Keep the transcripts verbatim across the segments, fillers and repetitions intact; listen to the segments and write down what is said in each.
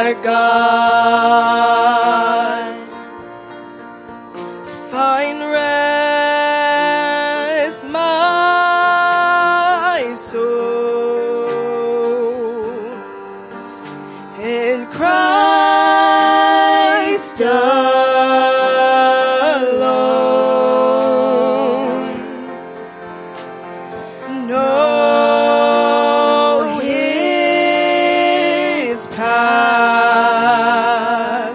our God. Find rest, my soul, in Christ alone. Know His path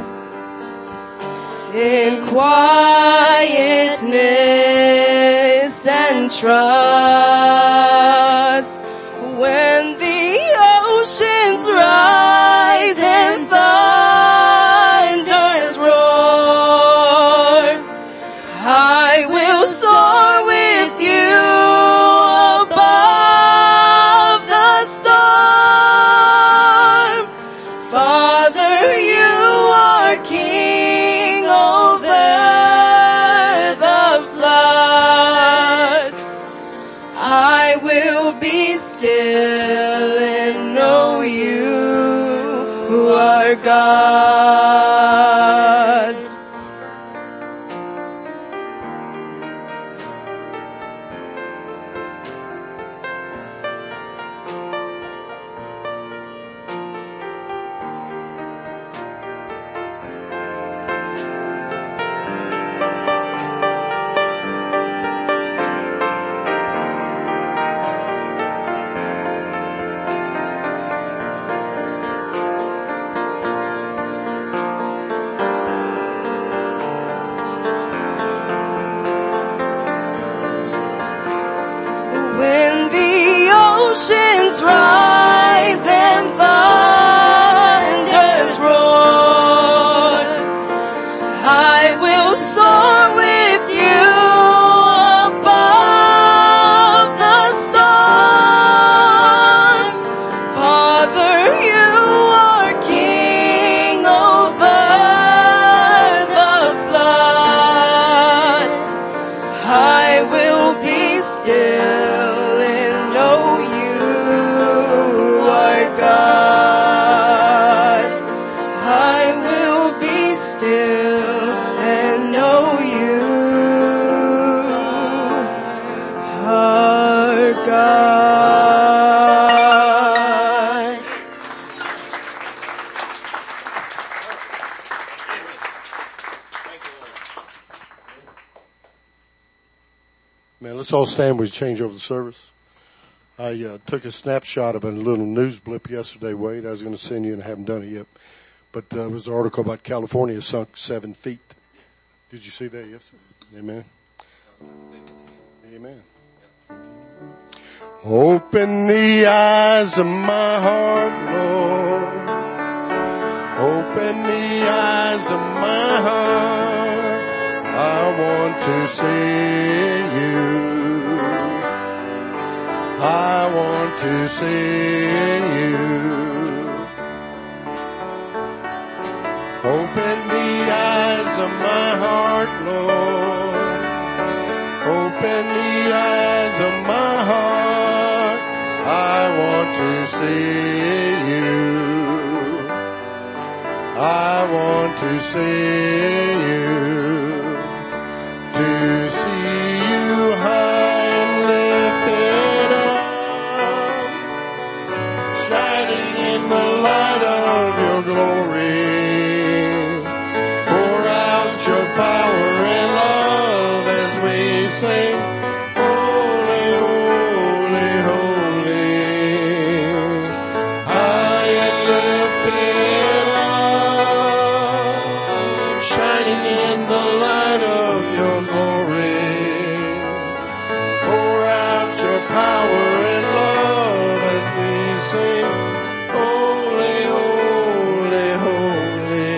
in quietness and trust. When the oceans rise and thunders roar, I will soar with you above the storm. Father, you are King over the floods. I will be still and know you are God. When the oceans rise and thunders roar, I will soar with you above the storm. Father, you are King over the flood. I will be still and know you are God. I will be still and know you are God. Man, let's all stand. We change over the service. I uh, took a snapshot of a little news blip yesterday, Wade. I was going to send you, and I haven't done it yet. But uh, it was an article about California sunk seven feet. Did you see that? Yes. Amen. Amen. Open the eyes of my heart, Lord. Open the eyes of my heart. I want to see you. I want to see you. Open the eyes of my heart, Lord. Open the eyes of my heart. I want to see you. I want to see you. To see you high and lifted up, shining in the light of your glory. Pour out your power and love as we sing, holy, holy, holy. High and lifted up, shining in the light of your glory. Pour out your power and love as we sing, holy, holy, holy.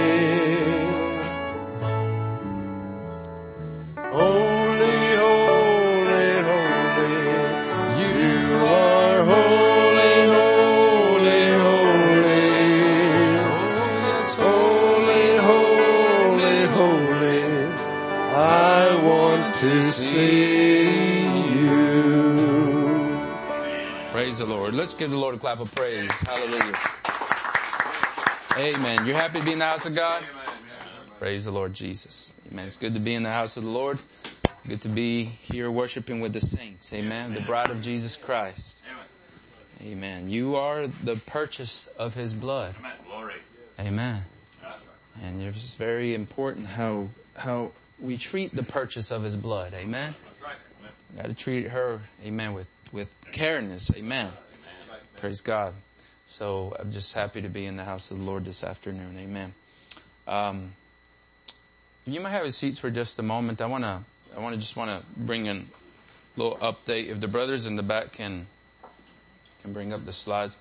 Holy, holy, holy. You are holy, holy, holy. Holy, holy, holy. I want to see you. Praise the Lord. Let's give the Lord a clap of praise. Hallelujah. Amen. You're happy to be in the house of God? Praise the Lord Jesus. Amen. It's good to be in the house of the Lord. Good to be here worshiping with the saints. Amen. The bride of Jesus Christ. Amen. You are the purchase of His blood. Amen. And it's just very important how how we treat the purchase of His blood. Amen. We got to treat her, amen, with, with careness. Amen. Praise God. So I'm just happy to be in the house of the Lord this afternoon. Amen. Um, you might have your seats for just a moment. I want to, I want to just want to bring in a little update. If the brothers in the back can, can bring up the slides.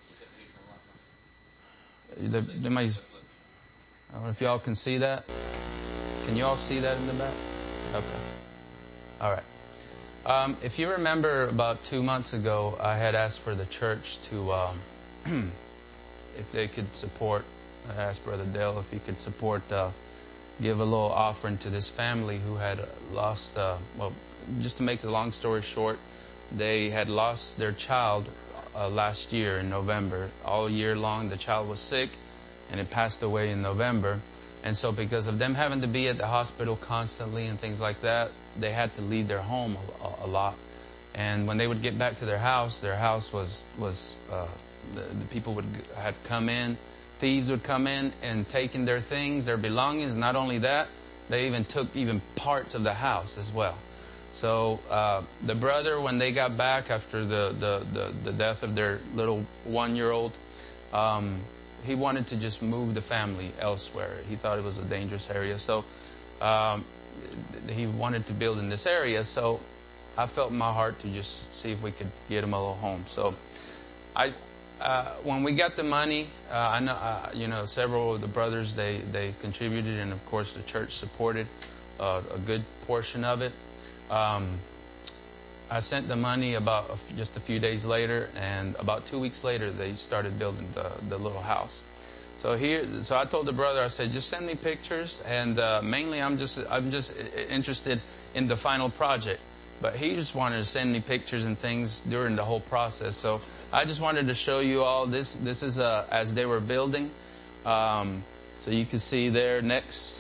They, they might, I don't know if y'all can see that. Can you all see that in the back? Okay. All right. Um, if you remember about two months ago, I had asked for the church to, um, if they could support, I asked Brother Dale if he could support, uh, give a little offering to this family who had lost, uh, well, just to make a long story short, they had lost their child uh, last year in November. All year long, the child was sick, and it passed away in November. And so because of them having to be at the hospital constantly and things like that, they had to leave their home a, a lot. And when they would get back to their house, their house was, was uh, the, the people would had come in, thieves would come in and taken their things, their belongings. Not only that, they even took even parts of the house as well. So uh, the brother, when they got back after the, the, the, the death of their little one-year-old, um, he wanted to just move the family elsewhere. He thought it was a dangerous area. So um, he wanted to build in this area. So I felt in my heart to just see if we could get him a little home. So I, uh, when we got the money, uh, I know, uh, you know, several of the brothers, they, they contributed, and of course the church supported uh, a good portion of it. Um, I sent the money about a f- just a few days later, and about two weeks later, they started building the, the little house. So here, so I told the brother, I said, just send me pictures, and uh, mainly I'm just I'm just interested in the final project. But he just wanted to send me pictures and things during the whole process. So I just wanted to show you all this. This is uh, as they were building. Um, so you can see there next.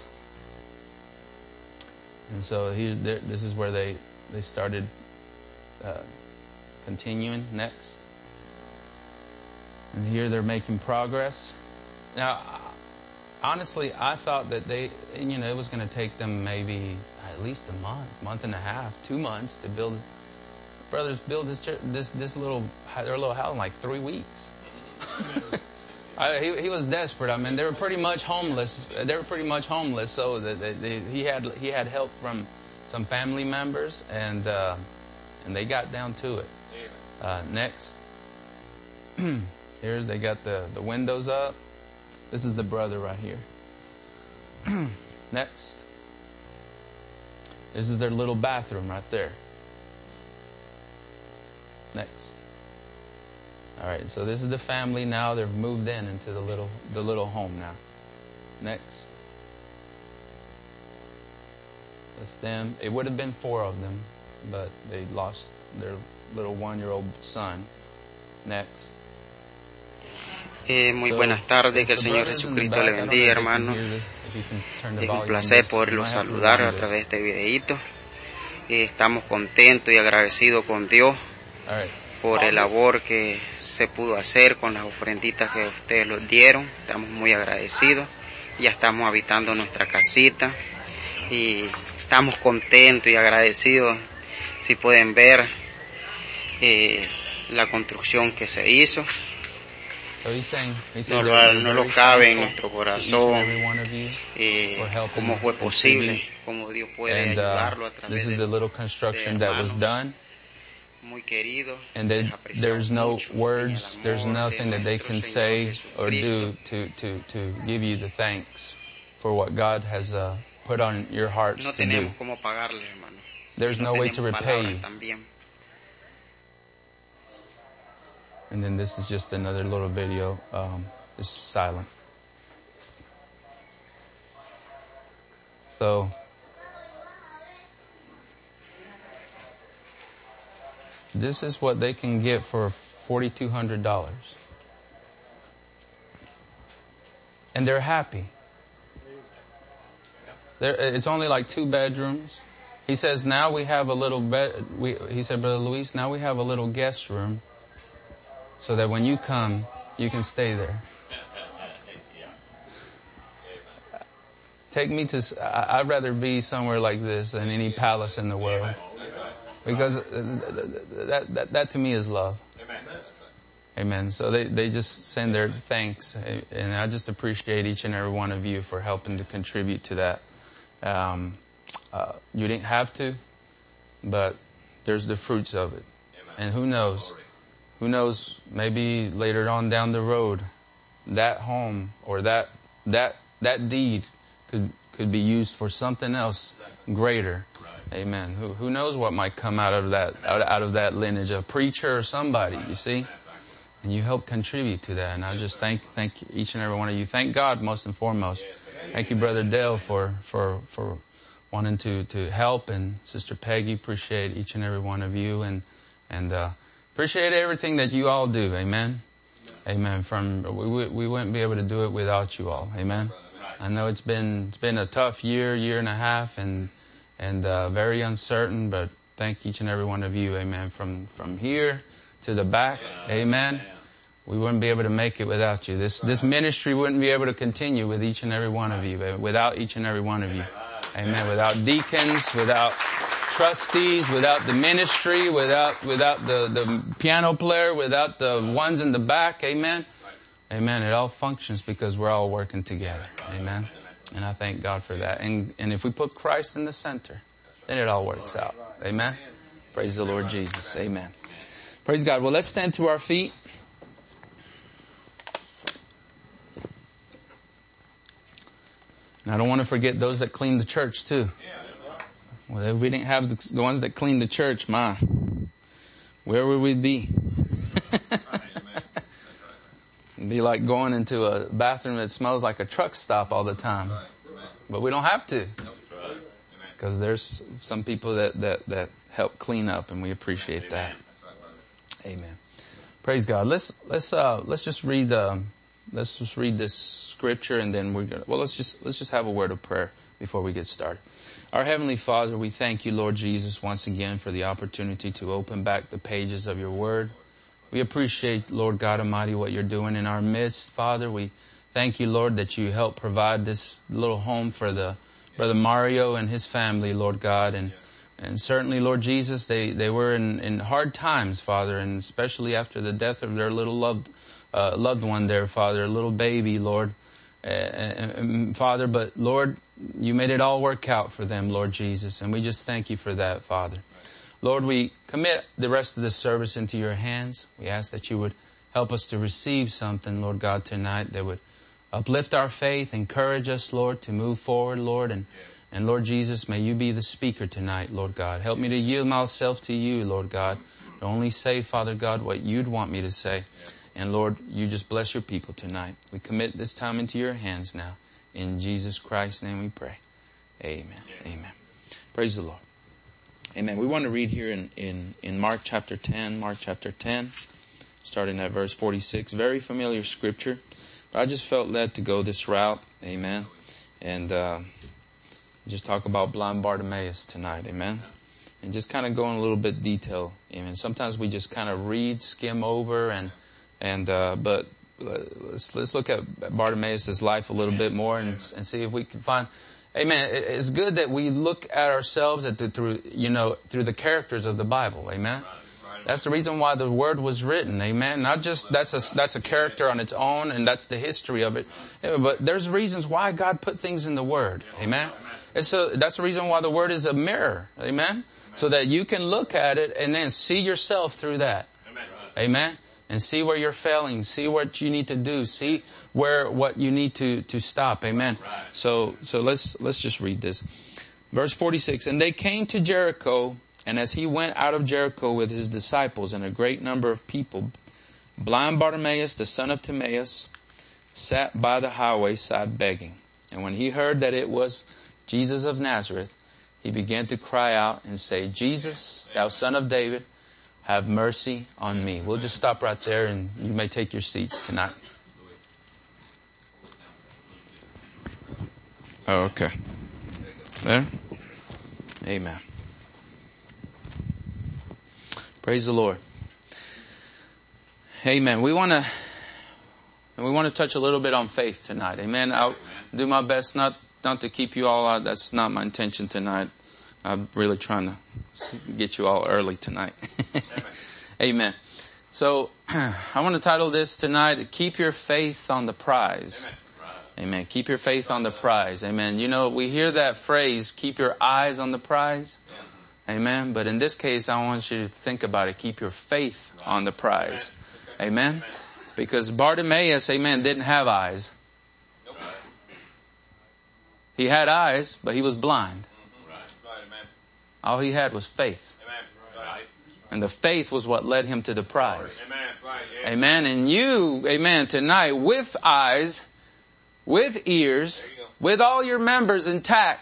And so here, there, this is where they they started. Uh, continuing next. And here they're making progress. Now, honestly, I thought that they, you know, it was going to take them maybe at least a month, month and a half, two months to build. Brothers build this this this little their little house in like three weeks. I, he he was desperate. I mean, they were pretty much homeless. They were pretty much homeless. So that they, they, he had he had help from some family members, and. Uh, And they got down to it. Uh, next. Here's, they got the, the windows up. This is the brother right here. Next. This is their little bathroom right there. Next. All right, so this is the family now. They've moved in into the little, the little home now. Next. That's them. It would have been four of them, but they lost their little one-year-old son. Next. Eh, muy buenas tardes, que el Señor Jesucristo le bendiga, hermano. Es un placer poderlos saludar a través de este videíto. Eh, estamos contentos y agradecidos con Dios por el labor que se pudo hacer con las ofrenditas que ustedes nos dieron. Estamos muy agradecidos. Ya estamos habitando nuestra casita y estamos contentos y agradecidos. Si pueden ver eh, la construcción que se hizo, no, lo, no lo cabe en nuestro corazón eh, cómo fue posible, cómo Dios puede ayudarlo a través de, de hermanos muy queridos. And they, there's no words, there's nothing that they can say or do to, to, to give you the thanks for what God has uh, put on your hearts no to do. Cómo pagarle, hermano. There's no, no way to repay you. También. And then this is just another little video. Um, it's silent. So, this is what they can get for forty-two hundred dollars. and they're happy. There, it's only like two bedrooms. He says, now we have a little bed. We, he said, Brother Luis, now we have a little guest room so that when you come, you can stay there. Take me to, I'd rather be somewhere like this than any palace in the world. Because that, that, that to me is love. Amen. So they, they just send their thanks. And I just appreciate each and every one of you for helping to contribute to that. Um, uh, you didn't have to, but there's the fruits of it. And who knows? Who knows? Maybe later on down the road, that home or that, that, that deed could, could be used for something else greater. Amen. Who, who knows what might come out of that, out, out of that lineage, a preacher or somebody, you see? And you help contribute to that. And I just thank, thank each and every one of you. Thank God most and foremost. Thank you, Brother Dale, for, for, for wanting to, to help. And Sister Peggy, appreciate each and every one of you. And, and, uh, appreciate everything that you all do. Amen. Amen. From, we, we wouldn't be able to do it without you all. Amen. I know it's been, it's been a tough year, year and a half and, and, uh, very uncertain, but thank each and every one of you. Amen. From, from here to the back. Amen. We wouldn't be able to make it without you. This, this ministry wouldn't be able to continue with each and every one of you, without each and every one of you. Amen. Without deacons, without trustees, without the ministry, without, without the, the piano player, without the ones in the back. Amen. Amen. It all functions because we're all working together. Amen. And I thank God for that. And, and if we put Christ in the center, then it all works out. Amen. Praise the Lord Jesus. Amen. Praise God. Well, let's stand to our feet. And I don't want to forget those that clean the church too. Well, if we didn't have the, the ones that clean the church, ma, where would we be? It'd be like going into a bathroom that smells like a truck stop all the time. But we don't have to. Because there's some people that, that, that help clean up, and we appreciate that. Amen. Praise God. Let's, let's, uh, let's just read, um, let's just read this scripture and then we're gonna, well, let's just, let's just have a word of prayer before we get started. Our Heavenly Father, we thank you, Lord Jesus, once again for the opportunity to open back the pages of your word. We appreciate, Lord God Almighty, what you're doing in our midst, Father. We thank you, Lord, that you help provide this little home for the Brother Mario and his family, Lord God. And, and certainly, Lord Jesus, they, they were in, in hard times, Father, and especially after the death of their little loved, uh, loved one there, Father, a little baby, Lord. Uh, and, and Father, but Lord, you made it all work out for them, Lord Jesus. And we just thank you for that, Father. Lord, we commit the rest of this service into your hands. We ask that you would help us to receive something, Lord God, tonight that would uplift our faith, encourage us, Lord, to move forward, Lord. And, and Lord Jesus, may you be the speaker tonight, Lord God. Help me to yield myself to you, Lord God. To only say, Father God, what you'd want me to say. And Lord, you just bless your people tonight. We commit this time into your hands now. In Jesus Christ's name we pray. Amen. Amen. Praise the Lord. Amen. We want to read here in, in, in Mark chapter ten, Mark chapter ten, starting at verse forty-six. Very familiar scripture. But I just felt led to go this route. Amen. And, uh, just talk about blind Bartimaeus tonight. Amen. And just kind of go in a little bit detail. Amen. Sometimes we just kind of read, skim over and, and, uh, but let's, let's look at Bartimaeus' life a little bit more and, and see if we can find, amen. It's good that we look at ourselves at the, through, you know, through the characters of the Bible. Amen. That's the reason why the Word was written. Amen. Not just, that's a, that's a character on its own and that's the history of it. But there's reasons why God put things in the Word. Amen. And so that's the reason why the Word is a mirror. Amen. So that you can look at it and then see yourself through that. Amen. And see where you're failing. See what you need to do. See where, what you need to, to stop. Amen. So, so let's, let's just read this. Verse forty-six. And they came to Jericho, and as he went out of Jericho with his disciples and a great number of people, blind Bartimaeus, the son of Timaeus, sat by the highway side begging. And when he heard that it was Jesus of Nazareth, he began to cry out and say, Jesus, thou son of David, have mercy on me. We'll just stop right there and you may take your seats tonight. Oh, okay. There? Amen. Praise the Lord. Amen. We want to, we want to touch a little bit on faith tonight. Amen. I'll do my best not, not to keep you all out. That's not my intention tonight. I'm really trying to get you all early tonight. Amen. So, I want to title this tonight, Keep Your Faith on the Prize. Amen. Amen. Keep your faith on the prize. Amen. You know, we hear that phrase, keep your eyes on the prize. Amen. But in this case, I want you to think about it. Keep your faith on the prize. Amen. Because Bartimaeus, amen, didn't have eyes. He had eyes, but he was blind. All he had was faith. And the faith was what led him to the prize. Amen. And you, amen, tonight with eyes, with ears, with all your members intact.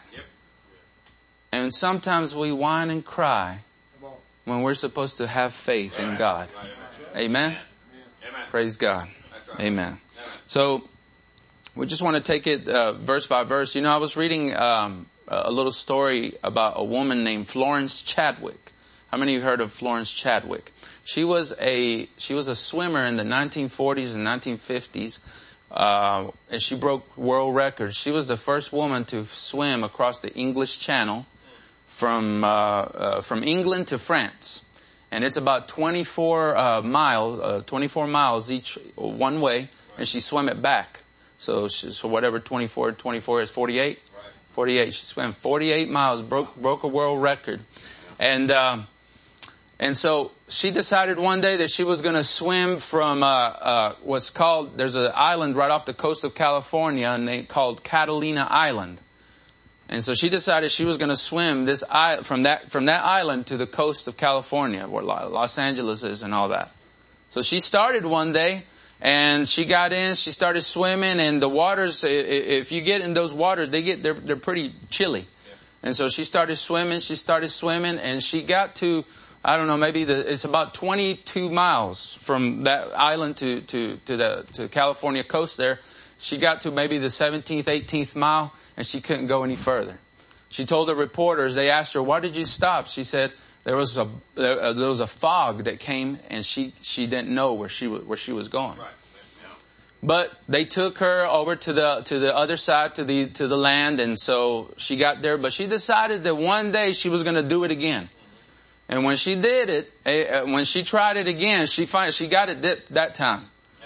And sometimes we whine and cry when we're supposed to have faith in God. Amen. Praise God. Amen. So we just want to take it uh, verse by verse. You know, I was reading um, a little story about a woman named Florence Chadwick. How many of you heard of Florence Chadwick? She was a she was a swimmer in the nineteen forties and nineteen fifties, uh, and she broke world records. She was the first woman to swim across the English Channel from uh, uh from England to France, and it's about twenty-four uh, miles, uh, twenty-four miles each one way, and she swam it back. So, she, so whatever twenty-four, twenty-four is forty-eight. forty-eight. She swam forty-eight miles, broke broke a world record, and um, and so she decided one day that she was going to swim from uh, uh what's called, there's an island right off the coast of California, and they called Catalina Island. And so she decided she was going to swim this from that from that island to the coast of California, where Los Angeles is and all that. So she started one day, and she got in. She started swimming, and the waters, if you get in those waters, they get they're they're pretty chilly. And so she started swimming. She started swimming, and she got to, I don't know, maybe the, it's about twenty-two miles from that island to to to the to California coast there. She got to maybe the seventeenth, eighteenth mile, and she couldn't go any further. She told the reporters, they asked her, why did you stop? She said there was a there, there was a fog that came, and she she didn't know where she where she was going. Right. Yeah. But they took her over to the to the other side, to the to the land, and so she got there. But she decided that one day she was going to do it again. And when she did it, when she tried it again, she find she got it that, that time.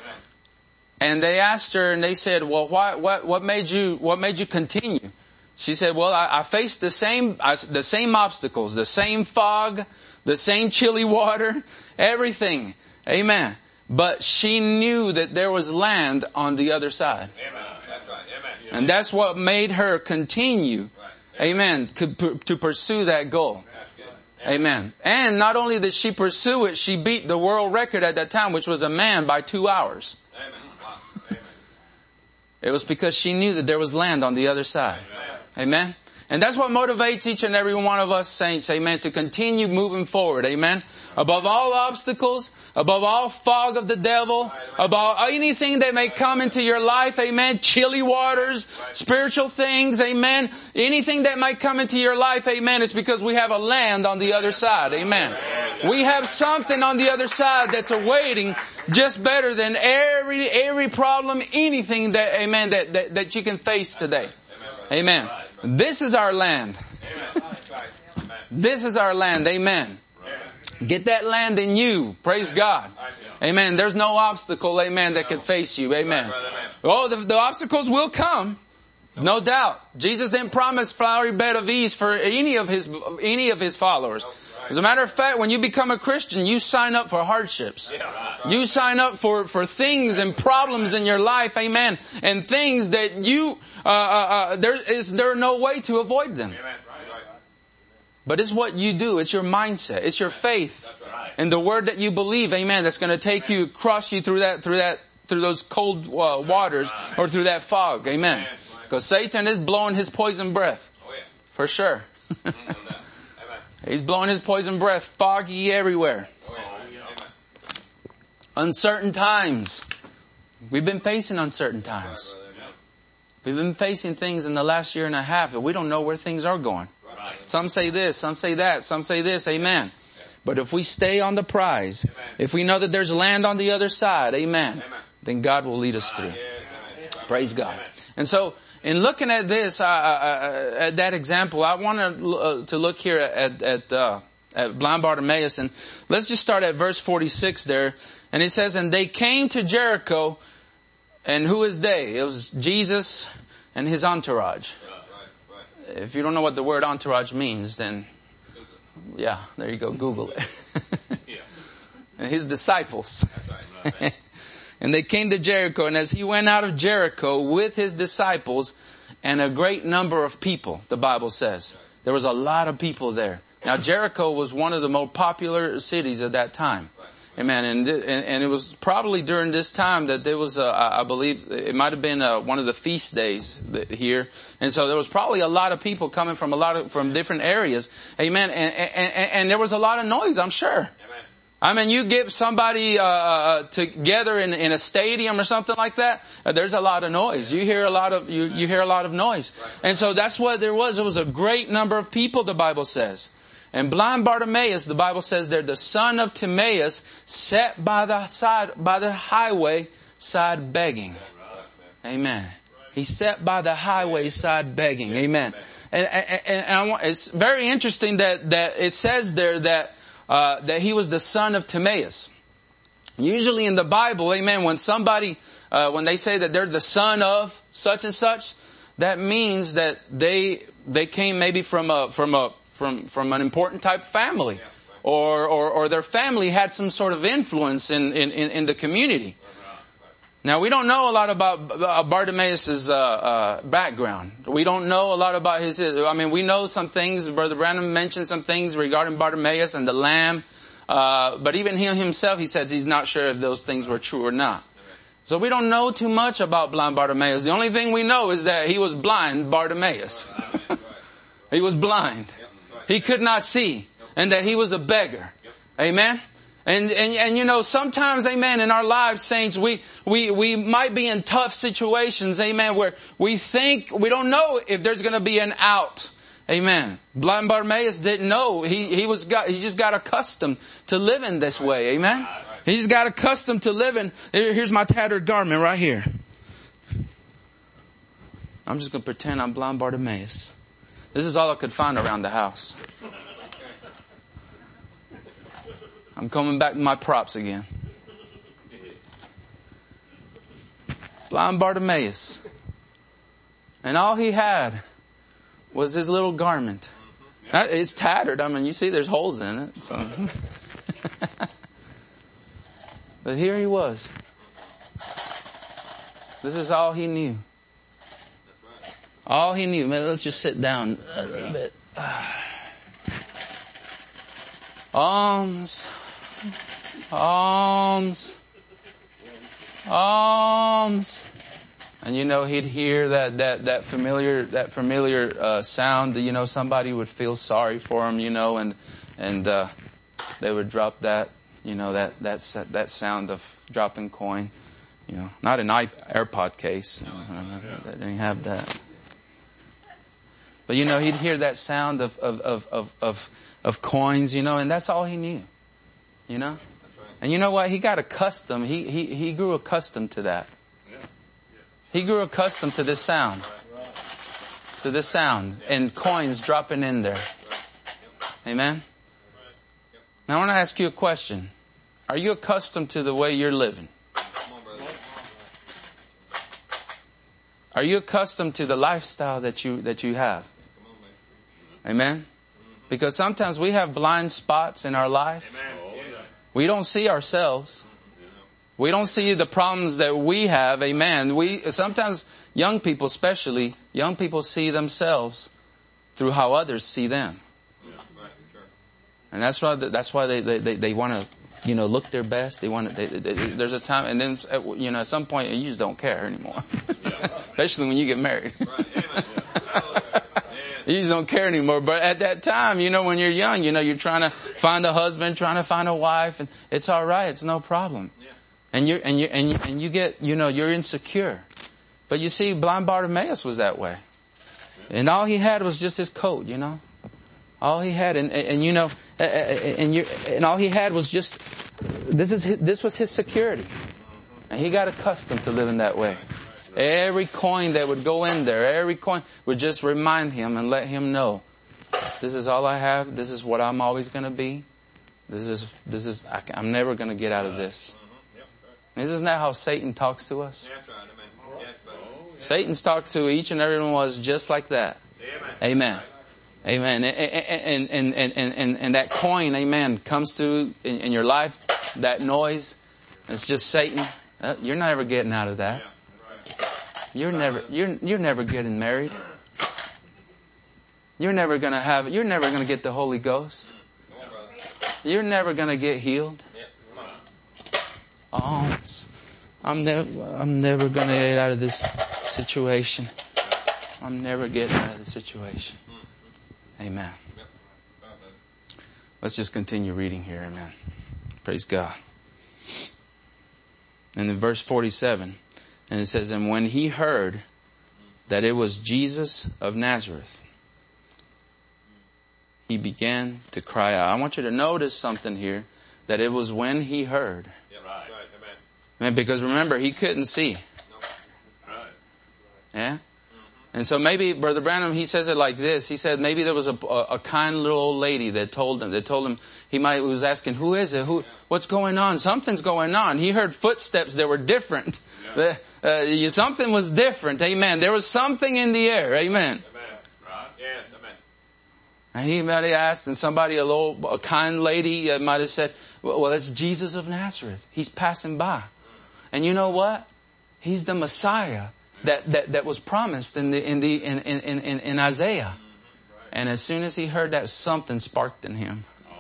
And they asked her, and they said, well, why, what, what made you, what made you continue? She said, well, I, I faced the same, I, the same obstacles, the same fog, the same chilly water, everything. Amen. But she knew that there was land on the other side. Amen. That's right. Amen. And that's what made her continue. Right. Amen. To, to pursue that goal. Amen. And not only did she pursue it, she beat the world record at that time, which was a man, by two hours. It was because she knew that there was land on the other side. Amen. Amen. And that's what motivates each and every one of us saints, amen, to continue moving forward, amen. Above all obstacles, above all fog of the devil, above anything that may come into your life, amen, chilly waters, spiritual things, amen, anything that might come into your life, amen, it's because we have a land on the other side, amen. We have something on the other side that's awaiting just better than every, every problem, anything that, amen, that, that, that you can face today. Amen. This is our land. This is our land. Amen. Get that land in you. Praise God. Amen. There's no obstacle, amen, that can face you. Amen. Oh, the, the obstacles will come. No doubt. Jesus didn't promise flowery bed of ease for any of his, any of his followers. As a matter of fact, when you become a Christian, you sign up for hardships. You sign up for, for things and problems in your life, amen, and things that you, uh, uh, uh there is, there are no way to avoid them. But it's what you do. It's your mindset. It's your faith. And the word that you believe, amen, that's going to take you, cross you through that, through that, through those cold uh, waters or through that fog, amen. Because Satan is blowing his poison breath. For sure. He's blowing his poison breath, foggy everywhere. Uncertain times. We've been facing uncertain times. We've been facing things in the last year and a half that we don't know where things are going. Right. Some say this, some say that, some say this, amen. Yeah. But if we stay on the prize, amen. If we know that there's land on the other side, amen, amen. Then God will lead us through. Yeah. Praise God. Amen. And so, in looking at this, uh, uh, at that example, I want to, uh, to look here at, at, uh, at blind Bartimaeus, and let's just start at verse forty-six there. And it says, and they came to Jericho. And who is they? It was Jesus and his entourage. Right, right. If you don't know what the word entourage means, then, yeah, there you go, Google it. Yeah. And his disciples. That's right, right. And they came to Jericho, and as he went out of Jericho with his disciples and a great number of people, the Bible says. There was a lot of people there. Now, Jericho was one of the most popular cities at that time. Amen. And, and and it was probably during this time that there was, a, I believe, it might have been a, one of the feast days here, and so there was probably a lot of people coming from a lot of from different areas. Amen. And and, and there was a lot of noise, I'm sure. Amen. I mean, you get somebody uh together in in a stadium or something like that, uh, there's a lot of noise. You hear a lot of you you hear a lot of noise, and so that's what there was. It was a great number of people, the Bible says. And blind Bartimaeus, the Bible says there, the son of Timaeus, sat by the side, by the highway side begging. Amen. He sat by the highway side begging. Amen. And, and, and I want, it's very interesting that, that it says there that, uh, that he was the son of Timaeus. Usually in the Bible, amen, when somebody, uh, when they say that they're the son of such and such, that means that they, they came maybe from a, from a, from from an important type of family, or, or or their family had some sort of influence in in, in the community. Now, we don't know a lot about Bartimaeus' uh, uh, background. We don't know a lot about his, I mean, we know some things. Brother Branham mentioned some things regarding Bartimaeus and the lamb. Uh, but even him himself, he says he's not sure if those things were true or not. So we don't know too much about blind Bartimaeus. The only thing we know is that he was blind Bartimaeus. He was blind. He could not see, and that he was a beggar. Amen. And, and, and you know, sometimes, amen, in our lives, saints, we, we, we might be in tough situations, amen, where we think, we don't know if there's gonna be an out. Amen. Blind Bartimaeus didn't know. He, he was got, he just got accustomed to living this way. Amen. He just got accustomed to living. Here's my tattered garment right here. I'm just gonna pretend I'm blind Bartimaeus. This is all I could find around the house. I'm coming back to my props again. Blind Bartimaeus. And all he had was his little garment. It's tattered. I mean, you see there's holes in it. So. But here he was. This is all he knew. All he knew. Man, let's just sit down a little bit. Alms. Alms. Alms. And you know, he'd hear that, that, that familiar, that familiar, uh, sound that, you know, somebody would feel sorry for him, you know, and, and, uh, they would drop that, you know, that, that, that sound of dropping coin, you know, not an AirPod case. Uh, they didn't have that. But you know, he'd hear that sound of, of, of, of, of, of coins, you know, and that's all he knew, you know? And you know what? He got accustomed, he, he, he grew accustomed to that. He grew accustomed to this sound, to this sound and coins dropping in there. Amen? Now I want to ask you a question. Are you accustomed to the way you're living? Are you accustomed to the lifestyle that you, that you have? Amen? Because sometimes we have blind spots in our life. We don't see ourselves. We don't see the problems that we have. Amen. We, sometimes young people especially, young people see themselves through how others see them. And that's why, that's why they, they, they, they want to, you know, look their best. They want to, they, they, there's a time, and then, you know, at some point you just don't care anymore. Especially when you get married. You just don't care anymore. But at that time, you know, when you're young, you know, you're trying to find a husband, trying to find a wife, and it's all right. It's no problem. And you and you and you, and you get, you know, you're insecure. But you see, blind Bartimaeus was that way. And all he had was just his coat, you know. All he had, and, and, and you know, and you, and all he had was just, this is his, this was his security. And he got accustomed to living that way. Every coin that would go in there, every coin would just remind him and let him know, this is all I have. This is what I'm always going to be. This is, this is, I, I'm never going to get out of this. Isn't that how Satan talks to us? Satan's talked to each and every one of us just like that. Amen. Amen. And, and, and, and, and, and that coin, amen, comes through in, in your life, that noise, it's just Satan. Uh, you're never getting out of that. You're never, you're, you're never getting married. You're never gonna have, you're never gonna get the Holy Ghost. You're never gonna get healed. Oh, I'm never, I'm never gonna get out of this situation. I'm never getting out of the situation. Amen. Let's just continue reading here. Amen. Praise God. And in verse forty-seven, and it says, and when he heard that it was Jesus of Nazareth, he began to cry out. I want you to notice something here, that it was when he heard. Yeah, right. Amen. Amen. Because remember, he couldn't see. No. Right. Yeah? Mm-hmm. And so maybe Brother Branham, he says it like this. He said maybe there was a, a, a kind little old lady that told him, that told him, he might, was asking, who is it? Who, what's going on? Something's going on. He heard footsteps that were different. Yeah. Uh, something was different. Amen. There was something in the air. Amen. And he might have asked, and somebody, a little, a kind lady uh, might have said, well, well, it's Jesus of Nazareth. He's passing by. And you know what? He's the Messiah that, that, that was promised in the, in the, in, in, in, in Isaiah. And as soon as he heard that, something sparked in him.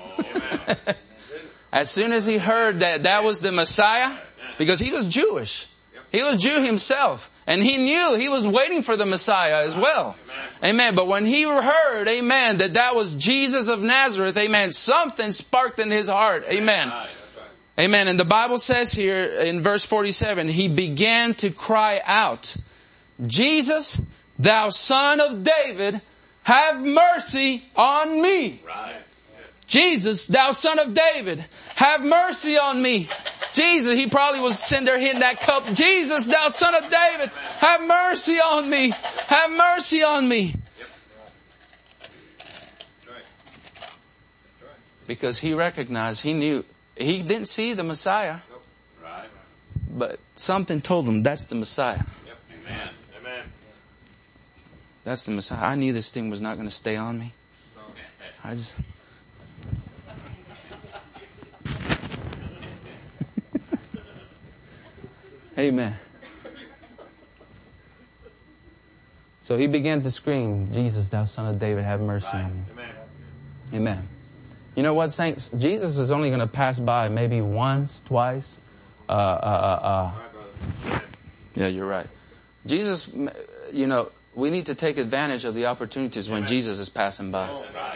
As soon as he heard that that was the Messiah, because he was Jewish. He was Jew himself. And he knew he was waiting for the Messiah as well. Amen. Amen. But when he heard, amen, that that was Jesus of Nazareth, amen, something sparked in his heart. Amen. Right. Amen. And the Bible says here in verse forty-seven, he began to cry out, Jesus, thou son of David, have mercy on me. Right. Jesus, thou son of David, have mercy on me. Jesus, he probably was sitting there hitting that cup. Jesus, thou son of David, have mercy on me. Have mercy on me. Because he recognized, he knew, he didn't see the Messiah. But something told him that's the Messiah. Amen. Amen. That's the Messiah. I knew this thing was not going to stay on me. I just... Amen. So he began to scream, Jesus, thou son of David, have mercy on me. Amen. Amen. You know what, saints? Jesus is only going to pass by maybe once, twice. Uh, uh, uh, uh. Yeah, you're right. Jesus, you know, we need to take advantage of the opportunities when Jesus is passing by.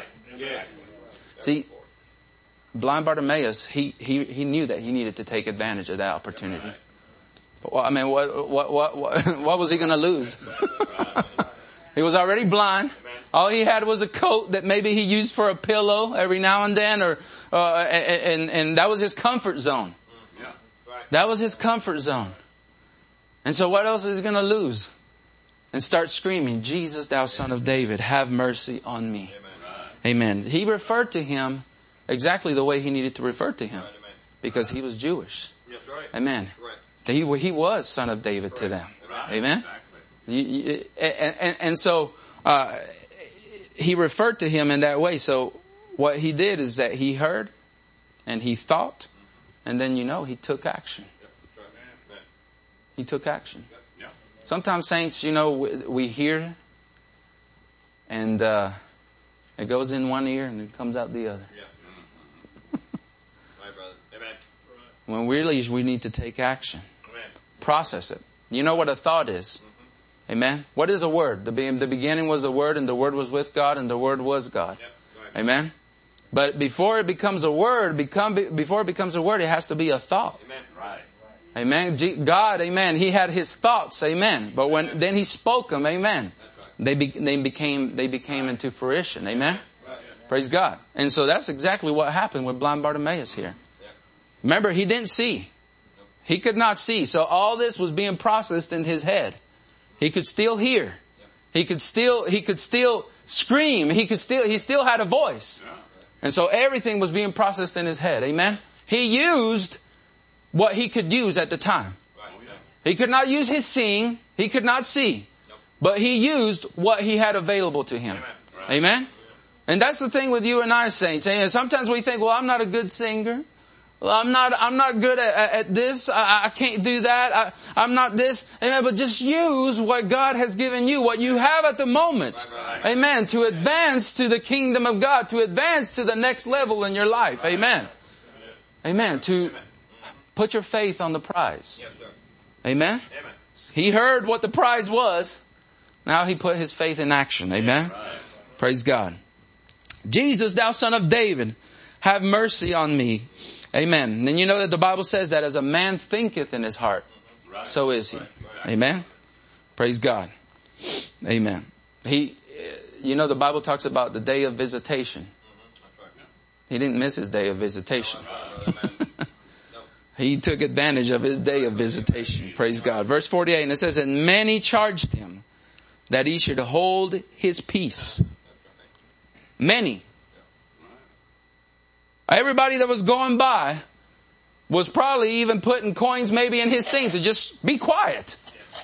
See, blind Bartimaeus, he, he, he knew that he needed to take advantage of that opportunity. Well, I mean, what, what, what, what, what was he going to lose? He was already blind. All he had was a coat that maybe he used for a pillow every now and then, or, uh, and, and that was his comfort zone. That was his comfort zone. And so what else is he going to lose? And start screaming, Jesus, thou son of David, have mercy on me. Amen. He referred to him exactly the way he needed to refer to him. Because he was Jewish. Amen. He, he was son of David to them. Amen. You, you, and, and, and so, uh, he referred to him in that way. So what he did is that he heard and he thought, and then, you know, he took action. He took action. Sometimes, saints, you know, we, we hear and, uh, it goes in one ear and it comes out the other. When really we need to take action. Process it. You know what a thought is. Mm-hmm. Amen. What is a word? The, be- the beginning was the Word, and the Word was with God, and the Word was God. Yep. Right. Amen. But before it becomes a word, become before it becomes a word, it has to be a thought. Amen. Right. Amen. God, amen. He had his thoughts, amen. But when, then he spoke them, amen. They, be, they became, they became into fruition, amen. Praise God. And so that's exactly what happened with blind Bartimaeus here. Remember, he didn't see. He could not see. So all this was being processed in his head. He could still hear. He could still, he could still scream. He could still, he still had a voice. And so everything was being processed in his head. Amen. He used what he could use at the time. He could not use his seeing. He could not see. But he used what he had available to him. Amen. And that's the thing with you and I, saints. And sometimes we think, well, I'm not a good singer. Well, I'm not, I'm not good at, at this. I, I can't do that. I, I'm not this. Amen. But just use what God has given you, what you have at the moment. Amen. To advance to the kingdom of God, to advance to the next level in your life. Amen. Amen. To put your faith on the prize. Amen. He heard what the prize was. Now he put his faith in action. Amen. Praise God. Jesus, thou son of David, have mercy on me. Amen. And you know that the Bible says that as a man thinketh in his heart, so is he. Amen. Praise God. Amen. He, you know, the Bible talks about the day of visitation. He didn't miss his day of visitation. He took advantage of his day of visitation. Praise God. Verse forty-eight, and it says, and many charged him that he should hold his peace. Many. Everybody that was going by was probably even putting coins maybe in his thing to just be quiet.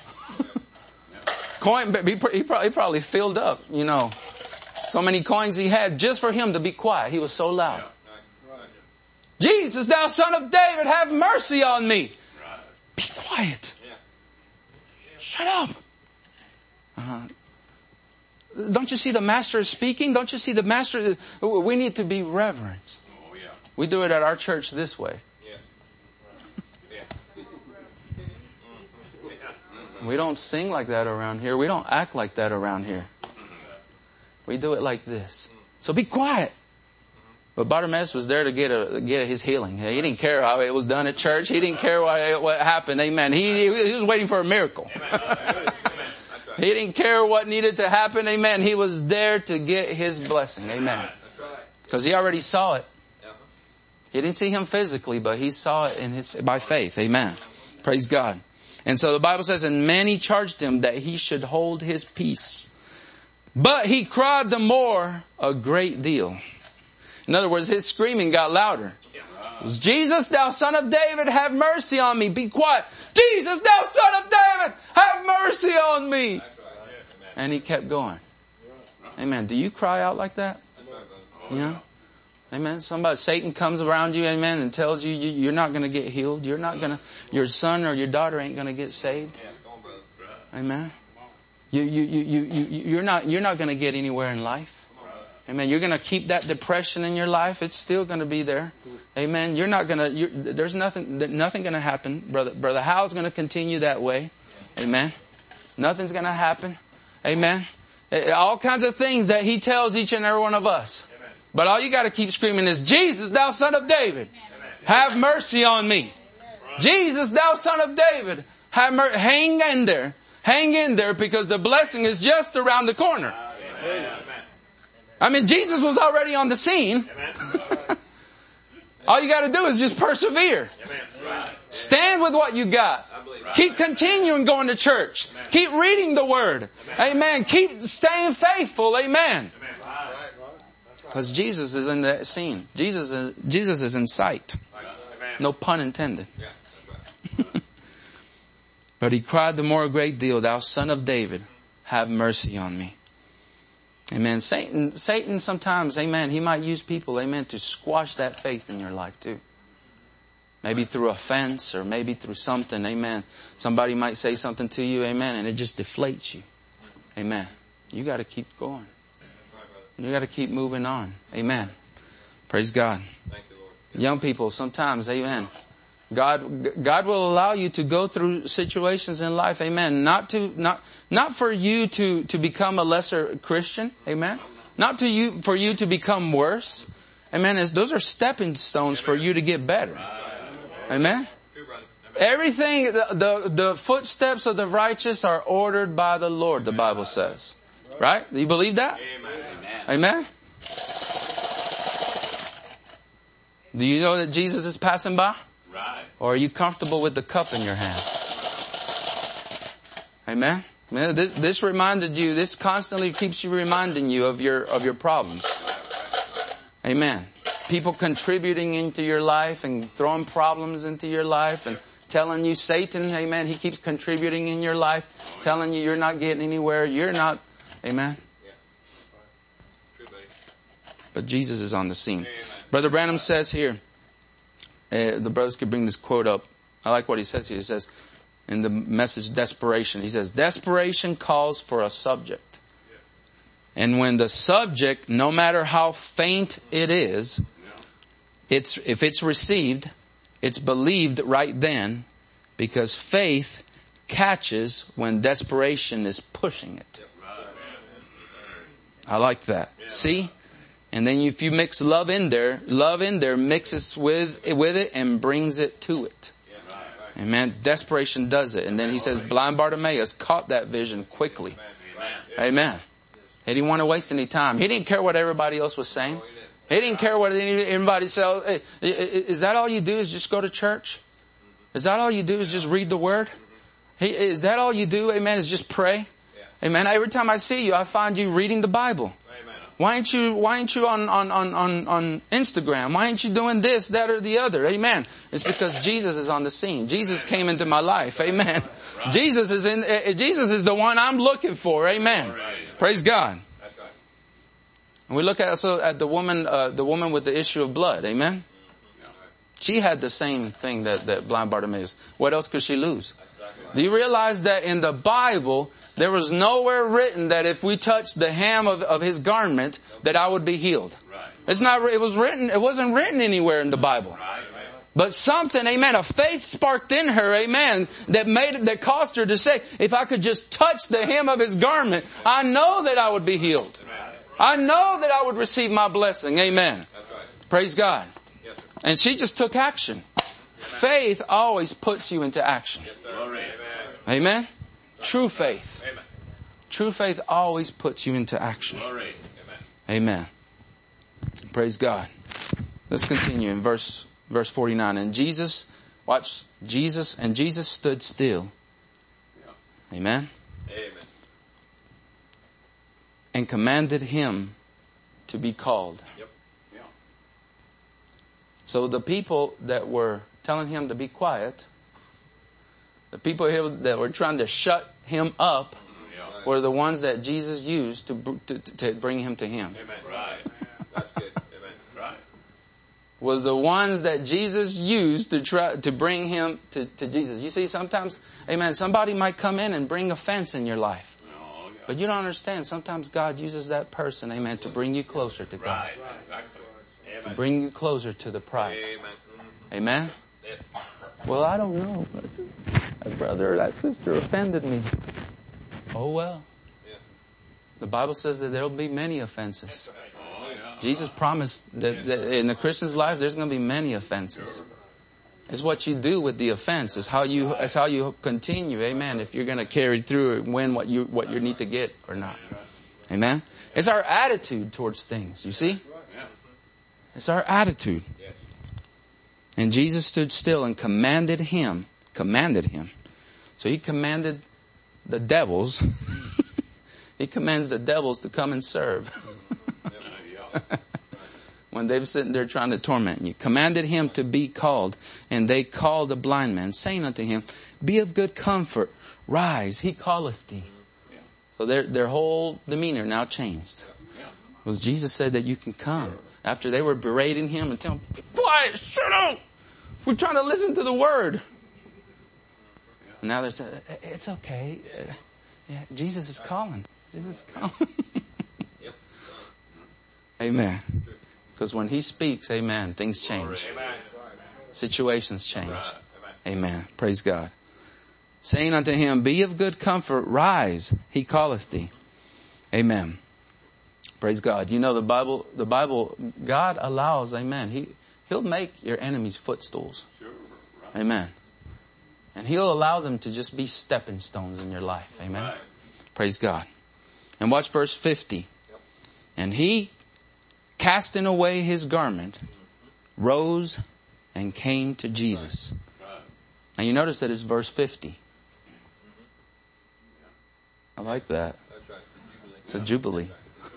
Coin, he probably, he probably filled up, you know, so many coins he had just for him to be quiet. He was so loud. Jesus, thou son of David, have mercy on me. Be quiet. Shut up. Uh-huh. Don't you see the master is speaking? Don't you see the master? We need to be reverent. Oh, yeah. We do it at our church this way. Yeah. Yeah. We don't sing like that around here. We don't act like that around here. We do it like this. So be quiet. But Bartimaeus was there to get a, get his healing. He didn't care how it was done at church. He didn't care what, what happened. Amen. He, he was waiting for a miracle. He didn't care what needed to happen. Amen. He was there to get his blessing. Amen. Because he already saw it. He didn't see him physically, but he saw it in his, by faith. Amen. Praise God. And so the Bible says, and many charged him that he should hold his peace. But he cried the more a great deal. In other words, his screaming got louder. It was, Jesus, thou son of David, have mercy on me. Be quiet. Jesus, thou son of David, have mercy on me. And he kept going. Amen. Do you cry out like that? Yeah. Amen. Somebody, Satan comes around you, amen, and tells you, you you're not going to get healed. You're not going to, your son or your daughter ain't going to get saved. Amen. You, you, you, you, you, you're not, you're not going to get anywhere in life. Amen. You're going to keep that depression in your life. It's still going to be there. Amen. You're not going to, there's nothing, nothing going to happen. Brother, Brother Hal's going to continue that way. Amen. Nothing's going to happen. Amen. All kinds of things that he tells each and every one of us. Amen. But all you got to keep screaming is, Jesus, thou son of David, amen, have mercy on me. Amen. Jesus, thou son of David, have mer- hang in there. Hang in there because the blessing is just around the corner. Amen. I mean, Jesus was already on the scene. All you got to do is just persevere. Stand with what you got. Keep continuing going to church. Keep reading the Word. Amen. Keep staying faithful. Amen. Because Jesus is in the scene. Jesus is, Jesus is in sight. No pun intended. But he cried the more a great deal, thou son of David, have mercy on me. Amen. Satan, Satan sometimes, amen, he might use people, amen, to squash that faith in your life too. Maybe through offense or maybe through something, amen. Somebody might say something to you, amen, and it just deflates you. Amen. You got to keep going. You got to keep moving on. Amen. Praise God. Thank you, Lord. Young people, sometimes, amen, God, God will allow you to go through situations in life, amen, not to, not, not for you to, to become a lesser Christian, amen, not to you, for you to become worse, amen, as those are stepping stones for you to get better, amen. Everything, the, the, the footsteps of the righteous are ordered by the Lord, the Bible says. Right? Do you believe that? Amen. Amen? Do you know that Jesus is passing by? Right. Or are you comfortable with the cup in your hand? Amen? This, this reminded you, this constantly keeps you reminding you of your, of your problems. Amen. People contributing into your life and throwing problems into your life and telling you Satan, amen, he keeps contributing in your life, telling you you're not getting anywhere, you're not, amen. But Jesus is on the scene. Brother Branham says here, uh, the brothers could bring this quote up. I like what he says here. He says, in the message Desperation, he says, desperation calls for a subject. And when the subject, no matter how faint it is, it's, if it's received, it's believed right then, because faith catches when desperation is pushing it. I like that. See? And then if you mix love in there, love in there mixes with, with it and brings it to it. Amen. Desperation does it. And then he says, blind Bartimaeus caught that vision quickly. Amen. He didn't want to waste any time. He didn't care what everybody else was saying. He didn't care what anybody said. Is that all you do is just go to church? Is that all you do is just read the word? Is that all you do, amen, is just pray? Amen. Every time I see you, I find you reading the Bible. Why ain't you, why ain't you on, on, on, on, on Instagram? Why ain't you doing this, that, or the other? Amen. It's because Jesus is on the scene. Jesus came into my life. Amen. Right. Jesus is in, uh, Jesus is the one I'm looking for. Amen. Right. Praise God. That's right. And we look at also at the woman, uh, the woman with the issue of blood. Amen. She had the same thing that, that blind Bartimaeus. What else could she lose? Do you realize that in the Bible, there was nowhere written that if we touched the hem of, of his garment, that I would be healed. Right. It's not, it was written, it wasn't written anywhere in the Bible. Right. But something, amen, a faith sparked in her, amen, that made it, that caused her to say, if I could just touch the hem of his garment, I know that I would be healed. I know that I would receive my blessing. Amen. Praise God. And she just took action. Faith always puts you into action. Amen. True faith. True faith always puts you into action. Amen. Praise God. Let's continue in verse, verse forty-nine. And Jesus, watch, Jesus, and Jesus stood still. Amen. Amen. And commanded him to be called. Yep. Yeah. So the people that were telling him to be quiet, the people here that were trying to shut him up, yeah, were the ones that Jesus used to to, to bring him to him. Amen. Right. That's good. Amen. Right. Was the ones that Jesus used to try to bring him to, to Jesus. You see, sometimes, amen, somebody might come in and bring offense in your life. But you don't understand. Sometimes God uses that person, amen, to bring you closer to God. Right. Exactly. To bring you closer to the price. Amen? Amen? Well, I don't know. That brother or that sister offended me. Oh, well. The Bible says that there will be many offenses. Jesus promised that, that in the Christian's life, there's going to be many offenses. It's what you do with the offense. It's how you, it's how you continue. Amen. If you're going to carry through and win what you, what you need to get or not. Amen. It's our attitude towards things. You see? It's our attitude. And Jesus stood still and commanded him, commanded him. So he commanded the devils. He commands the devils to come and serve. When they were sitting there trying to torment you. Commanded him to be called. And they called the blind man, saying unto him, be of good comfort. Rise, he calleth thee. Yeah. So their their whole demeanor now changed. Yeah. Well, Jesus said that you can come. After they were berating him and telling him, be quiet, shut up. We're trying to listen to the word. Yeah. And now they're saying, it's okay. Uh, yeah, Jesus is calling. Jesus is calling. Yep. Amen. Because when he speaks, amen, things change. Amen. Situations change. Amen. Praise God. Saying unto him, be of good comfort, rise, he calleth thee. Amen. Praise God. You know the Bible, the Bible, God allows, amen, he, he'll make your enemies footstools. Amen. And He'll allow them to just be stepping stones in your life. Amen. Right. Praise God. And watch verse fifty. Yep. And he, casting away his garment, rose and came to Jesus. Right. Right. And you notice that it's verse fifty. I like that. That's right. It's a jubilee.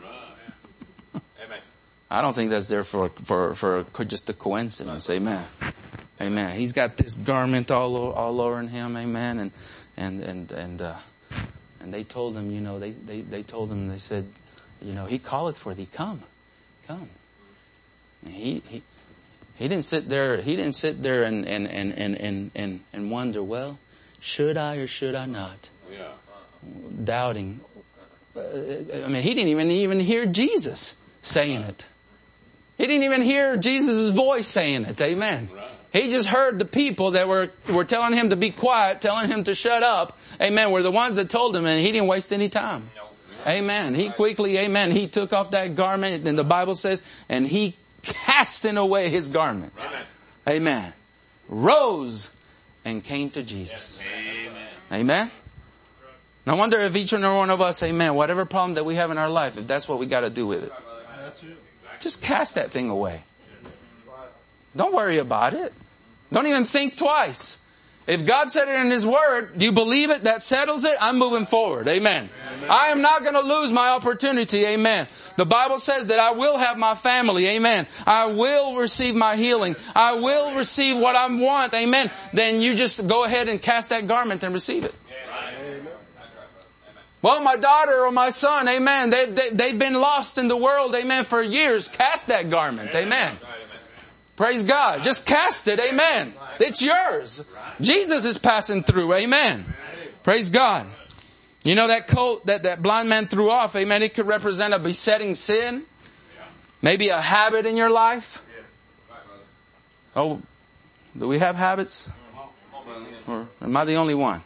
I don't think that's there for, for, for just a coincidence. Amen. Amen. He's got this garment all over, all over in him. Amen. And, and, and, and, uh, and they told him, you know, they, they, they told him, they said, you know, he calleth for thee. Come, come. And he, he, he didn't sit there, he didn't sit there and, and, and, and, and, and, and wonder, well, should I or should I not? Yeah. Doubting. I mean, he didn't even, even hear Jesus saying it. He didn't even hear Jesus' voice saying it. Amen. Right. He just heard the people that were, were telling him to be quiet, telling him to shut up. Amen. Were the ones that told him, and he didn't waste any time. No. Amen. He quickly, amen, he took off that garment, and the Bible says, and he casting away his garment. Right. Amen. Rose and came to Jesus. Yes. Amen. Amen. I wonder if each and every one of us, amen, whatever problem that we have in our life, if that's what we got to do with it. Just cast that thing away. Don't worry about it. Don't even think twice. If God said it in His Word, do you believe it? That settles it. I'm moving forward. Amen. Amen. I am not going to lose my opportunity. Amen. The Bible says that I will have my family. Amen. I will receive my healing. I will receive what I want. Amen. Then you just go ahead and cast that garment and receive it. Well, my daughter or my son, amen, they've, they, they've been lost in the world, amen, for years. Cast that garment, amen. Praise God. Just cast it, amen. It's yours. Jesus is passing through, amen. Praise God. You know that coat that that blind man threw off, amen, it could represent a besetting sin. Maybe a habit in your life. Oh, do we have habits? Or am I the only one?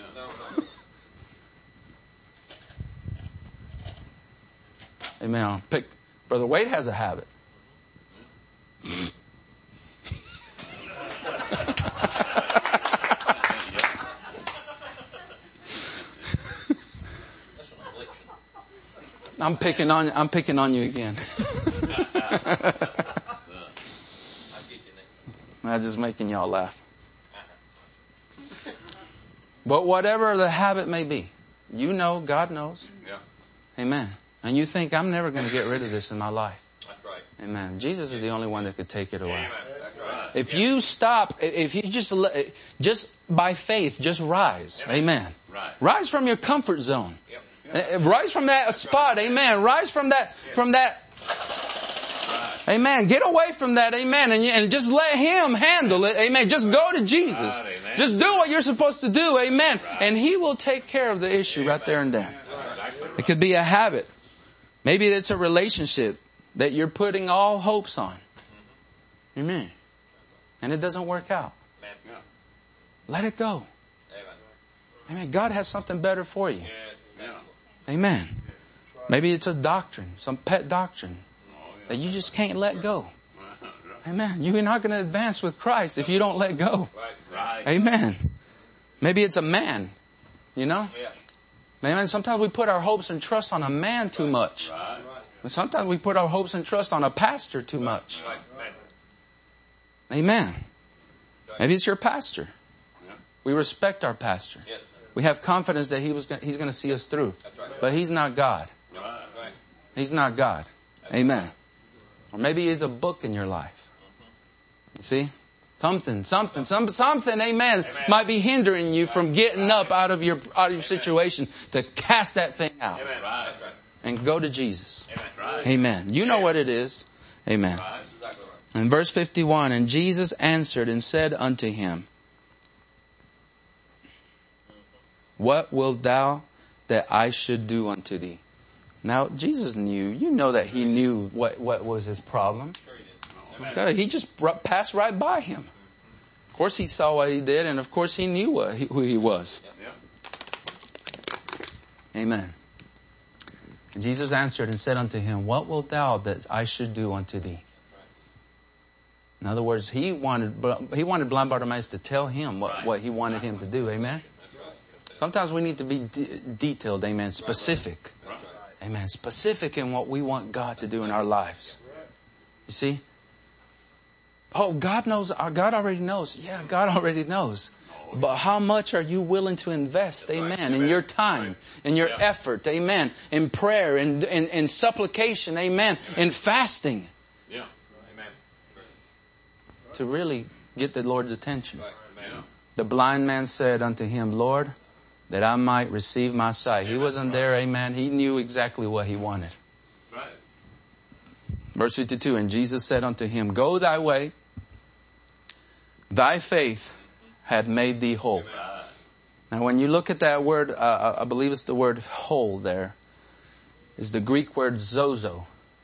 Amen. I'll pick. Brother Wade has a habit. I'm picking on. I'm picking on you again. I'm just making y'all laugh. But whatever the habit may be, you know, God knows. Yeah. Amen. And you think, I'm never going to get rid of this in my life. That's right. Amen. Jesus is the only one that could take it away. Amen. That's right. If yeah. you stop, if you just, just by faith, just rise. Amen. Amen. Right. Rise from your comfort zone. Yep. Yep. Rise from that That's spot. Right. Amen. Rise from that, yep. from that. Right. Amen. Get away from that. Amen. And, and just let Him handle it. Amen. Just go to Jesus. Right. Just do what you're supposed to do. Amen. Right. And He will take care of the issue Amen. Right there and then. It could be a habit. Maybe it's a relationship that you're putting all hopes on. Amen. And it doesn't work out. Let it go. Amen. God has something better for you. Amen. Maybe it's a doctrine, some pet doctrine that you just can't let go. Amen. You're not going to advance with Christ if you don't let go. Amen. Maybe it's a man, you know. Amen. Sometimes we put our hopes and trust on a man too much. Right. And sometimes we put our hopes and trust on a pastor too much. Right. Amen. Maybe it's your pastor. Yeah. We respect our pastor. Yes. We have confidence that he was gonna, he's going to see us through. Right. But he's not God. Right. He's not God. Amen. Or maybe he's a book in your life. You see? Something, something, some, something, amen, amen, might be hindering you from getting up out of your, out of your situation to cast that thing out. Amen. Right. And go to Jesus. Amen. Right. Amen. You know what it is. Amen. Right. Exactly right. In verse fifty-one, and Jesus answered and said unto him, what wilt thou that I should do unto thee? Now, Jesus knew, you know that He knew what, what was his problem. Okay, he just passed right by him. Of course he saw what he did, and of course he knew what he, who he was. Amen. And Jesus answered and said unto him, what wilt thou that I should do unto thee? In other words, he wanted, he wanted blind Bartimaeus to tell him what, what he wanted him to do. Amen. Sometimes we need to be de- detailed. Amen. Specific. Amen. Specific in what we want God to do in our lives. You see? Oh, God knows. God already knows. Yeah, God already knows. But how much are you willing to invest, amen, in your time, in your effort, amen, in prayer, in, in, in supplication, amen, in fasting, to really get the Lord's attention? The blind man said unto him, Lord, that I might receive my sight. He wasn't there, amen. He knew exactly what he wanted. Verse fifty-two, and Jesus said unto him, go thy way, thy faith had made thee whole. Now when you look at that word, uh, I believe it's the word whole there, is the Greek word zozo.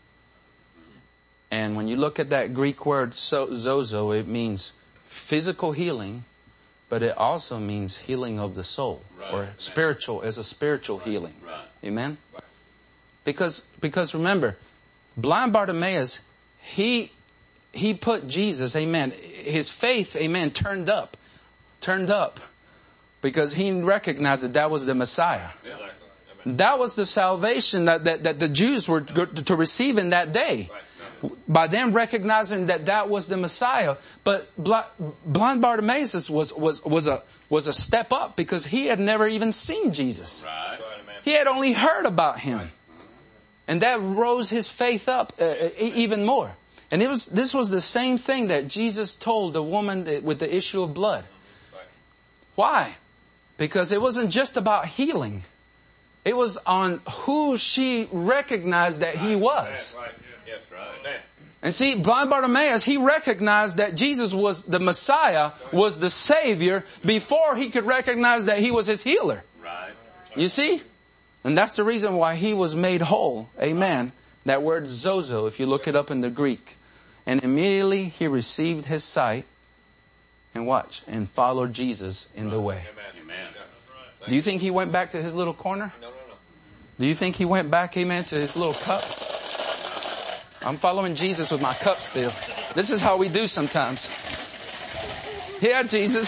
And when you look at that Greek word so, zozo, it means physical healing, but it also means healing of the soul, or spiritual, as a spiritual healing. Amen? Because, because remember, blind Bartimaeus, he, he put Jesus, amen, his faith, amen, turned up. Turned up because he recognized that that was the Messiah. That was the salvation that, that, that the Jews were to receive in that day. By them recognizing that that was the Messiah. But blind Bartimaeus was, was, was a, was a step up because he had never even seen Jesus. He had only heard about him. And that rose his faith up uh, even more. And it was, this was the same thing that Jesus told the woman with the issue of blood. Why? Because it wasn't just about healing. It was on who she recognized that he was. And see, blind Bartimaeus, he recognized that Jesus was the Messiah, was the Savior, before he could recognize that he was his healer. You see? And that's the reason why he was made whole. Amen. That word zozo, if you look it up in the Greek. And immediately he received his sight. And watch, and follow Jesus in the way. Amen. Do you think he went back to his little corner? No, no, no. Do you think he went back, amen, to his little cup? I'm following Jesus with my cup still. This is how we do sometimes. Yeah, Jesus.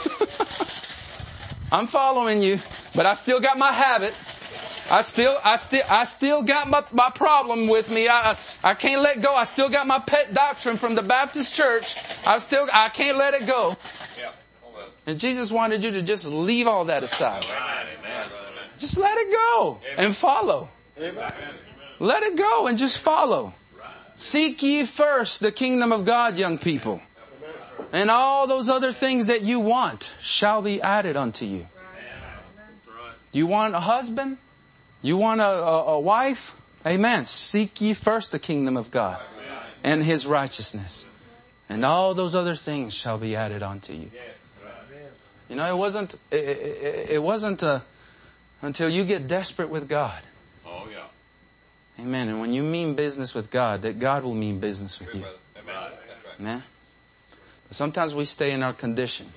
I'm following you, but I still got my habit. I still, I still, I still got my, my problem with me. I, I can't let go. I still got my pet doctrine from the Baptist church. I still, I can't let it go. And Jesus wanted you to just leave all that aside. Just let it go and follow. Let it go and just follow. Seek ye first the kingdom of God, young people. And all those other things that you want shall be added unto you. You want a husband? You want a, a, a wife? Amen. Seek ye first the kingdom of God and his righteousness. And all those other things shall be added unto you. You know, it wasn't, it, it, it wasn't uh, until you get desperate with God. Oh, yeah. Amen. And when you mean business with God, that God will mean business with you. Amen. But sometimes we stay in our condition.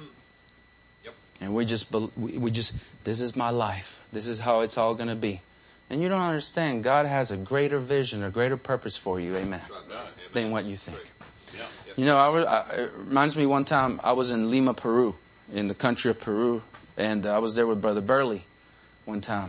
And we just, we just, this is my life. This is how it's all going to be. And you don't understand, God has a greater vision, a greater purpose for you, amen, than what you think. You know, I was, I, it reminds me one time I was in Lima, Peru, in the country of Peru, and uh, I was there with Brother Burley one time.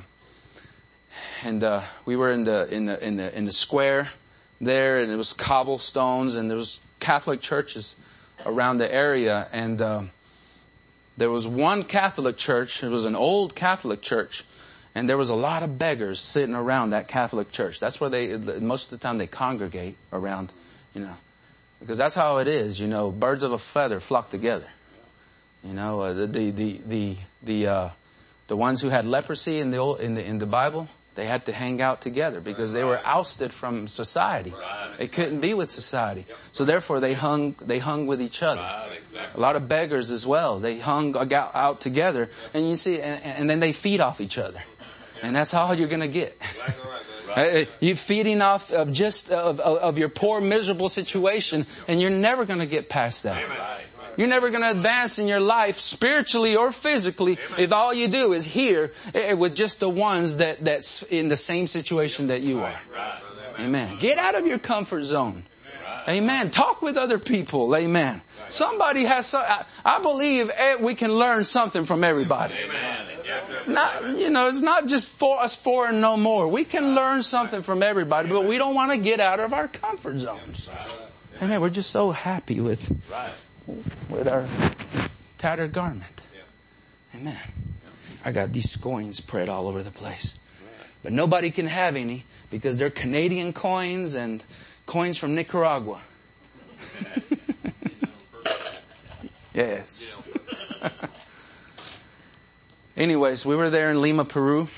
And uh, we were in the, in the, in the, in the square there, and it was cobblestones, and there was Catholic churches around the area, and um, there was one Catholic church. It was an old Catholic church. And there was a lot of beggars sitting around that Catholic church. That's where they, most of the time they congregate around, you know, because that's how it is, you know, birds of a feather flock together. You know, uh, the, the, the, the, the, uh, the ones who had leprosy in the old, in the, in the Bible, they had to hang out together because they were ousted from society. They couldn't be with society. So therefore they hung, they hung with each other. A lot of beggars as well. They hung out together, and you see, and, and then they feed off each other. And that's all you're going to get. You're feeding off of just of, of, of your poor, miserable situation, and you're never going to get past that. You're never going to advance in your life, spiritually or physically, if all you do is here with just the ones that that's in the same situation that you are. Amen. Get out of your comfort zone. Amen. Talk with other people. Amen. Somebody has, so, I, I believe we can learn something from everybody. Amen. Not, you know, it's not just for us four and no more. We can learn something from everybody, but we don't want to get out of our comfort zones. Amen. We're just so happy with, with our tattered garment. Amen. I got these coins spread all over the place. But nobody can have any because they're Canadian coins and coins from Nicaragua. Yes. Anyways, we were there in Lima, Peru.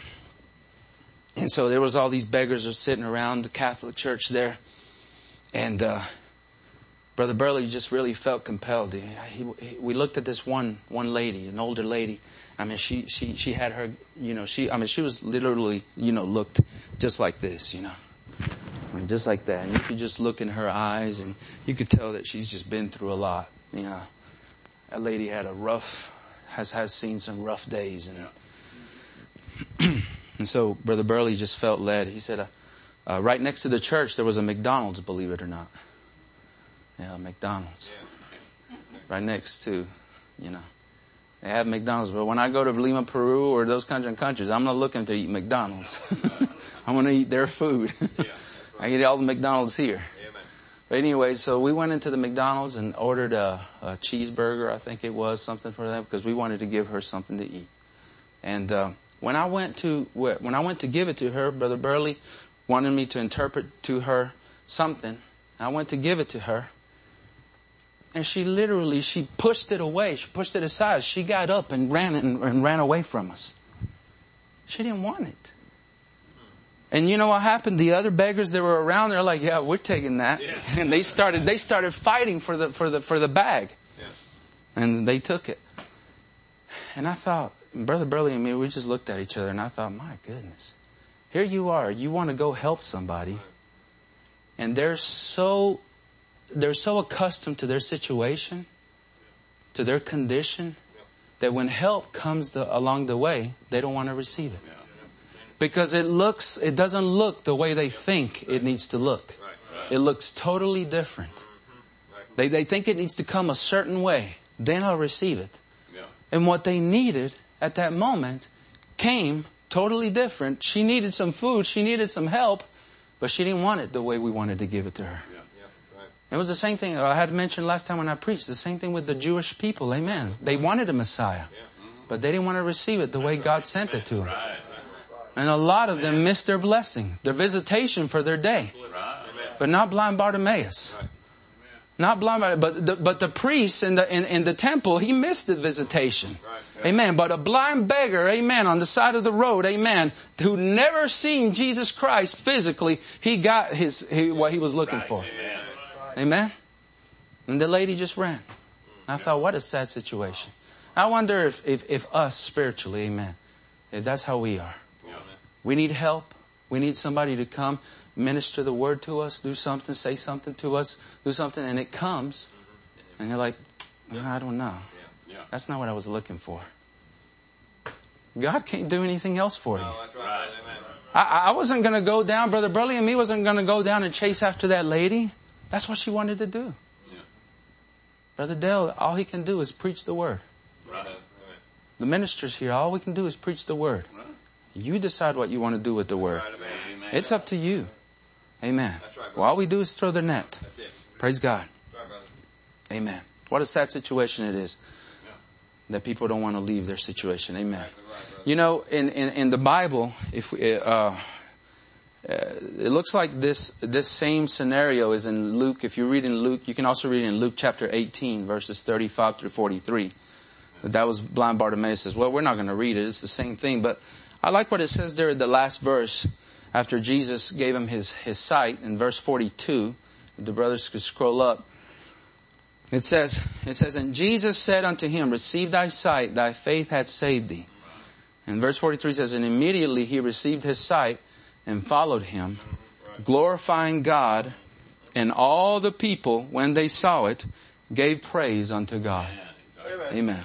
And so there was all these beggars are sitting around the Catholic church there. And, uh, Brother Burley just really felt compelled. He, he, we looked at this one, one lady, an older lady. I mean, she, she, she had her, you know, she, I mean, she was literally, you know, looked just like this, you know, I mean, just like that. And you could just look in her eyes and you could tell that she's just been through a lot. You know, that lady had a rough, has, has seen some rough days. And, and so Brother Burley just felt led. He said, uh, uh, right next to the church, there was a McDonald's, believe it or not. Yeah, McDonald's. Right next to, you know. They have McDonald's, but when I go to Lima, Peru, or those kinds of countries, I'm not looking to eat McDonald's. I'm going to eat their food. I get all the McDonald's here. But anyway, so we went into the McDonald's and ordered a, a cheeseburger, I think it was, something for them, because we wanted to give her something to eat. And uh, when I went to when I went to give it to her, Brother Burley wanted me to interpret to her something. I went to give it to her. And she literally, she pushed it away. She pushed it aside. She got up and ran and, and ran away from us. She didn't want it. And you know what happened? The other beggars that were around, they're like, yeah, we're taking that. Yeah. And they started, they started fighting for the, for the, for the bag. Yeah. And they took it. And I thought, Brother Burley and me, we just looked at each other and I thought, my goodness, here you are. You want to go help somebody. And they're so, they're so accustomed to their situation, to their condition, that when help comes the, along the way, they don't want to receive it. Because it looks, it doesn't look the way they think it needs to look. It looks totally different. They, they think it needs to come a certain way. Then I'll receive it. And what they needed at that moment came totally different. She needed some food. She needed some help. But she didn't want it the way we wanted to give it to her. It was the same thing I had mentioned last time when I preached. The same thing with the Jewish people. Amen. They wanted a Messiah. But they didn't want to receive it the way God sent it to them. And a lot of them missed their blessing, their visitation for their day. But not blind Bartimaeus. Not blind Bartimaeus. But the, but the priest in the, in, in the temple, he missed the visitation. Amen. But a blind beggar, amen, on the side of the road, amen, who never seen Jesus Christ physically, he got his, he, what he was looking for. Amen. And the lady just ran. I thought, what a sad situation. I wonder if, if, if us spiritually, amen, if that's how we are. We need help. We need somebody to come, minister the word to us, do something, say something to us, do something, and it comes. And you're like, I don't know. That's not what I was looking for. God can't do anything else for you. I, I wasn't going to go down, Brother Burley and me wasn't going to go down and chase after that lady. That's what she wanted to do. Brother Dale, all he can do is preach the word. The ministers here, all we can do is preach the word. You decide what you want to do with the word. It's up to you. Amen. Well, all we do is throw the net. Praise God. Amen. What a sad situation it is that people don't want to leave their situation. Amen. You know, in, in, in the Bible, if we, uh, uh, it looks like this, this same scenario is in Luke. If you read in Luke, you can also read in Luke chapter eighteen, verses thirty-five through forty-three. That was blind Bartimaeus says, well, we're not going to read it. It's the same thing, but I like what it says there in the last verse after Jesus gave him his, his sight in verse forty-two. If the brothers could scroll up. It says, it says, and Jesus said unto him, receive thy sight, thy faith hath saved thee. And verse forty-three says, and immediately he received his sight and followed him, glorifying God, and all the people, when they saw it, gave praise unto God. Amen. Amen.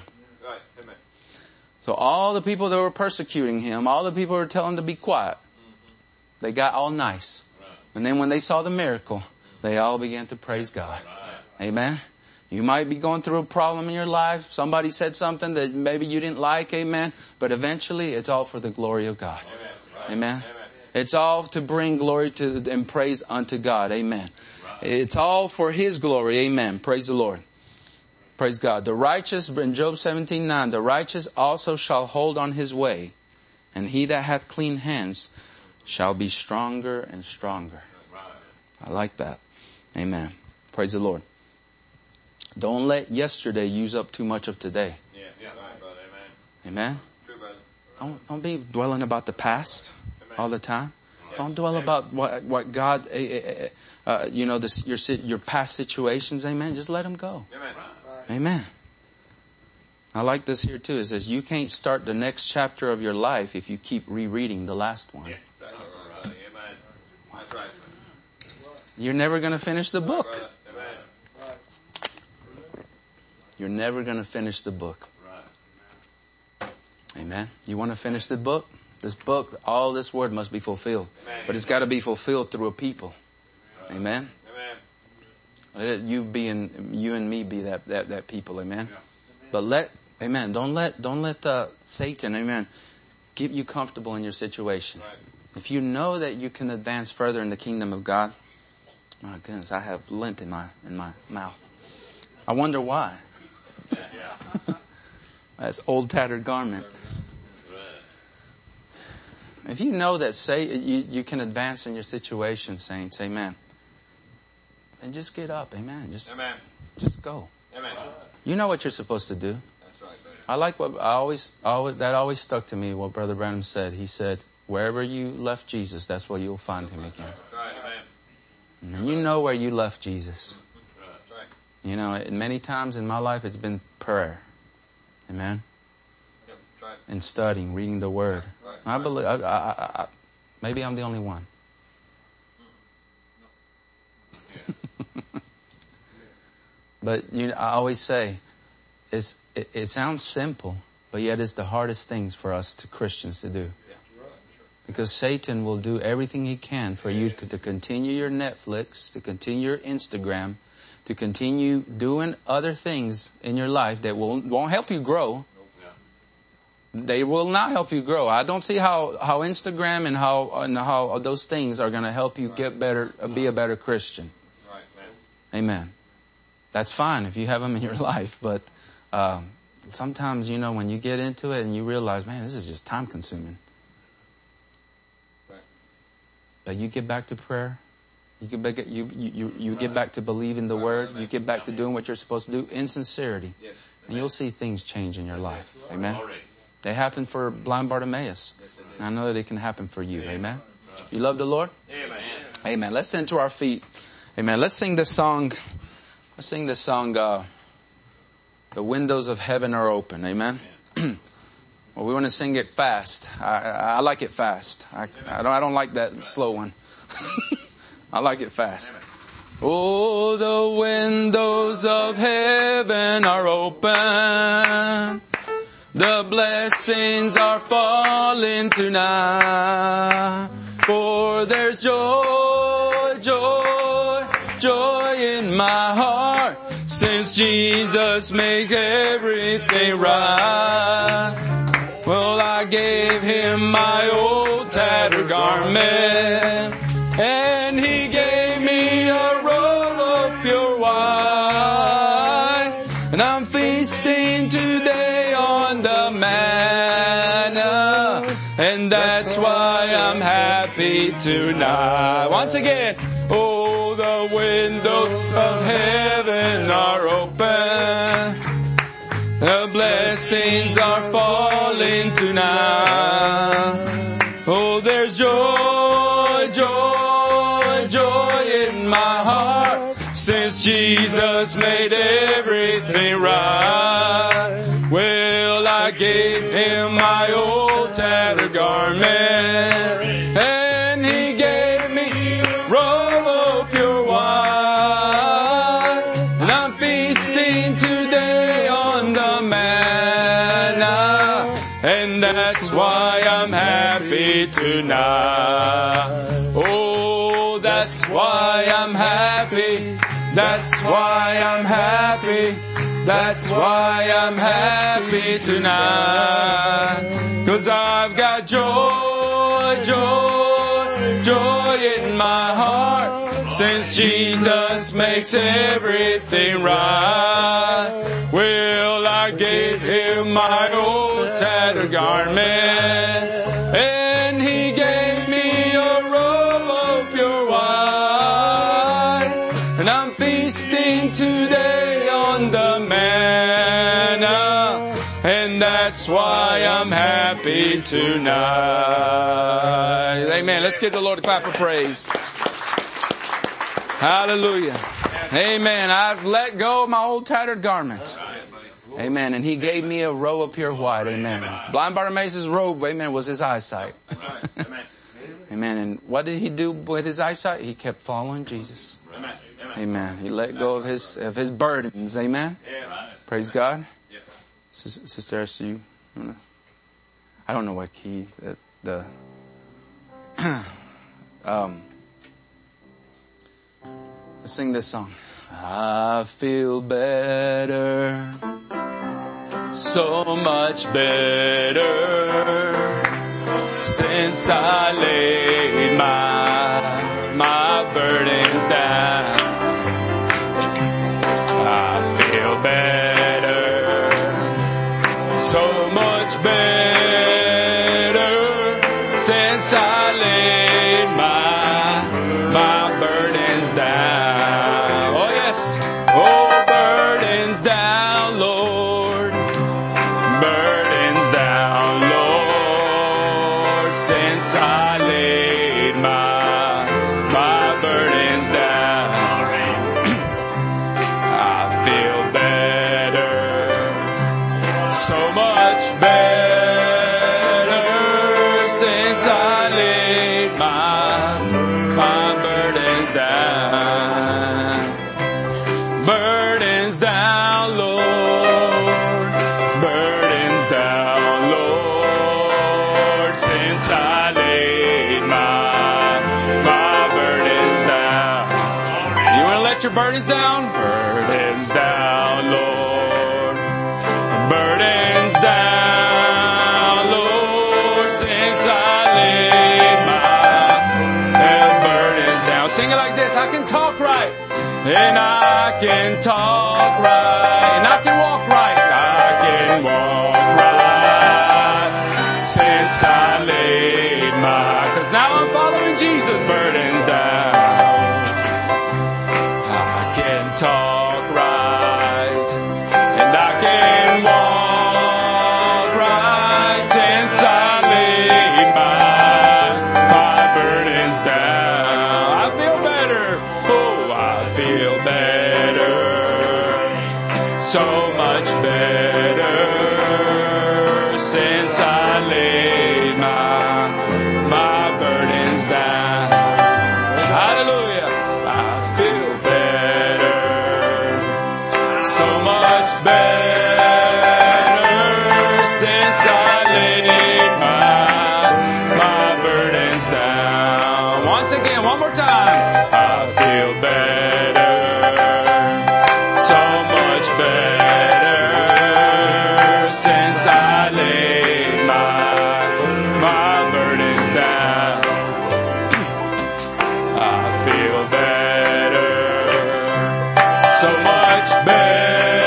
So all the people that were persecuting him, all the people who were telling him to be quiet, they got all nice. And then when they saw the miracle, they all began to praise God. Amen. You might be going through a problem in your life. Somebody said something that maybe you didn't like. Amen. But eventually it's all for the glory of God. Amen. It's all to bring glory to and praise unto God. Amen. It's all for His glory. Amen. Praise the Lord. Praise God. The righteous, in Job seventeen nine, the righteous also shall hold on his way, and he that hath clean hands shall be stronger and stronger. I like that. Amen. Praise the Lord. Don't let yesterday use up too much of today. Yeah, yeah, right, brother. Amen. Amen. True, brother. Don't, don't be dwelling about the past all the time. Don't dwell about what, what God, uh, uh, you know, this, your, your past situations. Amen. Just let them go. Amen. Amen. I like this here too. It says you can't start the next chapter of your life if you keep rereading the last one. Yeah, that's right. Amen. That's right. You're never going to finish the book. Amen. You're never going to finish the book. Amen. You want to finish the book? This book, all this word must be fulfilled. Amen. But it's got to be fulfilled through a people. Amen. Amen. Let it, you be and you and me be that, that, that people. Amen. Yeah. But let, amen. Don't let, don't let uh, Satan, amen, get you comfortable in your situation. Right. If you know that you can advance further in the kingdom of God, my goodness, I have lint in my, in my mouth. I wonder why. Yeah. That's old tattered garment. If you know that say you, you can advance in your situation, saints, amen. Then just get up, amen. Just, Amen. just go. Amen. You know what you're supposed to do. That's right, brother. I like what I always, always, that always stuck to me, what Brother Branham said. He said, wherever you left Jesus, that's where you'll find Him again. That's right, amen. And you know where you left Jesus. That's right. You know, and many times in my life it's been prayer. Amen. Yep, that's right. And studying, reading the Word. Right. I believe, I, I, I, maybe I'm the only one. But you know, I always say, it's, it, it sounds simple, but yet it's the hardest things for us to Christians to do. Because Satan will do everything he can for you to, to continue your Netflix, to continue your Instagram, to continue doing other things in your life that will, won't help you grow. They will not help you grow. I don't see how, how Instagram and how, and how those things are going to help you get better, be a better Christian. Right, man. Amen. That's fine if you have them in your life, but um, sometimes, you know, when you get into it and you realize, man, this is just time consuming. Right. But you get back to prayer. You get back, you, you, you get back to believing the Word. You get back to doing what you're supposed to do in sincerity. Yes. And you'll see things change in your life. Amen. They happened for blind Bartimaeus. And I know that it can happen for you. Amen. You love the Lord? Amen. Amen. Let's stand to our feet. Amen. Let's sing this song. Let's sing this song, uh, The Windows of Heaven Are Open. Amen. Well, we want to sing it fast. I, I, I like it fast. I, I don't, I don't like that slow one. I like it fast. Oh, the windows of heaven are open. The blessings are falling tonight. For there's joy, joy, joy in my heart, since Jesus made everything right. Well, I gave Him my old tattered garment, and He gave me a robe of pure white, and I'm feasting today on the manna, and that's why I'm happy tonight. Once again, oh, the windows of heaven are open. The blessings are falling tonight. Oh, there's joy, joy, joy in my heart, since Jesus made everything right. Well, I gave Him my old tattered garment, and He gave me a robe of pure white, and I'm feasting today on the manna, and that's why I'm happy tonight. Oh, that That's why I'm happy. That's why I'm happy. That's why I'm happy tonight. 'Cause I've got joy, joy, joy in my heart. Since Jesus makes everything right. Well, I gave him my old tattered garment. And he gave me a robe of pure white. And I'm feasting today on the manna. And that's why I'm happy tonight. Amen. Let's give the Lord a clap of praise. Hallelujah. Amen. I've let go of my old tattered garment. Amen. And he gave me a robe of pure white. Amen. Blind Bartimaeus' robe, amen, was his eyesight. Amen. And what did he do with his eyesight? He kept following Jesus. Amen. He let go of his of his burdens. Amen. Praise God. Sister Esther, you, I don't know what key the, the um. Let's sing this song. I feel better, so much better, since I laid my, my burdens down. I feel better, so much better, since I laid my, my burdens down. I laid my, my burdens down. I feel better, so much better, since I laid my, my burdens down. Burdens down, Lord, burdens down, Lord, since I your burdens down, burdens down, Lord, burdens down, Lord, since I laid my burdens down. Sing it like this. I can talk right, and I can talk right, and I can walk right, I can walk right, since I laid my, 'cause now I'm following Jesus, burdens down. Talk right, and I can walk right, since I laid my, my burdens down. I feel better, oh, I feel better, so much better, since I laid my, my burdens down. Hallelujah, I feel better. So much better, since I laid my, my burdens down. Once again, one more time. I feel better, so much better, since I laid my, my burdens down. I feel better, so much better.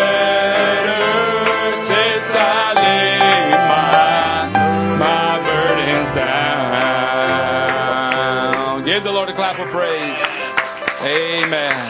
Give the Lord a clap of praise. Amen.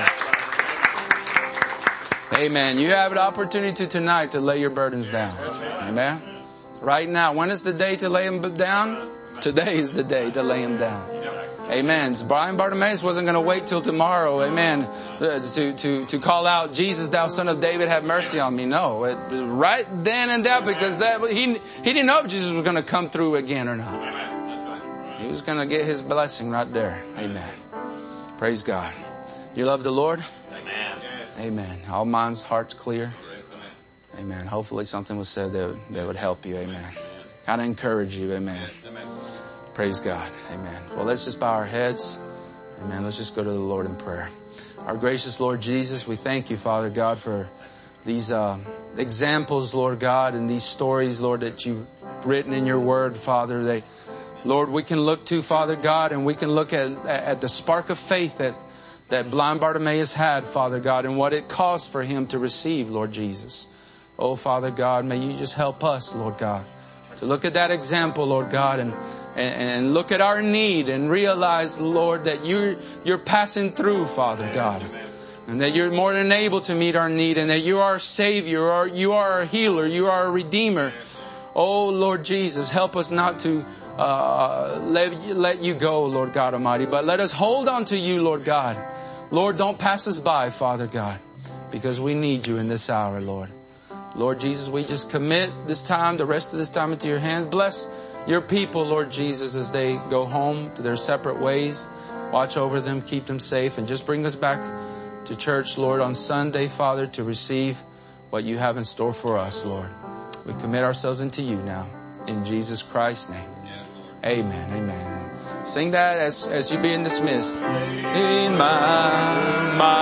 Amen. You have an opportunity tonight to lay your burdens down. Amen. Right now. When is the day to lay them down? Today is the day to lay them down. Amen. Blind Bartimaeus wasn't going to wait till tomorrow. Amen. Uh, to, to, to call out, Jesus, thou son of David, have mercy on me. No. It, right then and there, because that, he, he didn't know if Jesus was going to come through again or not. He was going to get his blessing right there. Amen. Praise God. You love the Lord? Amen. Amen. All minds, hearts clear. Amen. Hopefully something was said that would, that would help you. Amen. Kind of encourage you. Amen. Praise God. Amen. Well, let's just bow our heads. Amen. Let's just go to the Lord in prayer. Our gracious Lord Jesus, we thank you, Father God, for these uh, examples, Lord God, and these stories, Lord, that you've written in your word, Father. They, Lord, we can look to, Father God, and we can look at, at the spark of faith that, that blind Bartimaeus had, Father God, and what it cost for him to receive, Lord Jesus. Oh, Father God, may you just help us, Lord God, to look at that example, Lord God, and And, and look at our need and realize, Lord, that you're, you're passing through, Father God. And that you're more than able to meet our need, and that you are our Savior, or you are our healer, you are our Redeemer. Oh, Lord Jesus, help us not to uh, let, let you go, Lord God Almighty, but let us hold on to you, Lord God. Lord, don't pass us by, Father God, because we need you in this hour, Lord. Lord Jesus, we just commit this time, the rest of this time into your hands. Bless your people, Lord Jesus, as they go home to their separate ways. Watch over them, keep them safe, and just bring us back to church, Lord, on Sunday, Father, to receive what you have in store for us, Lord. We commit ourselves into you now. In Jesus Christ's name. Amen. Amen. Sing that as, as you're being dismissed. In my, my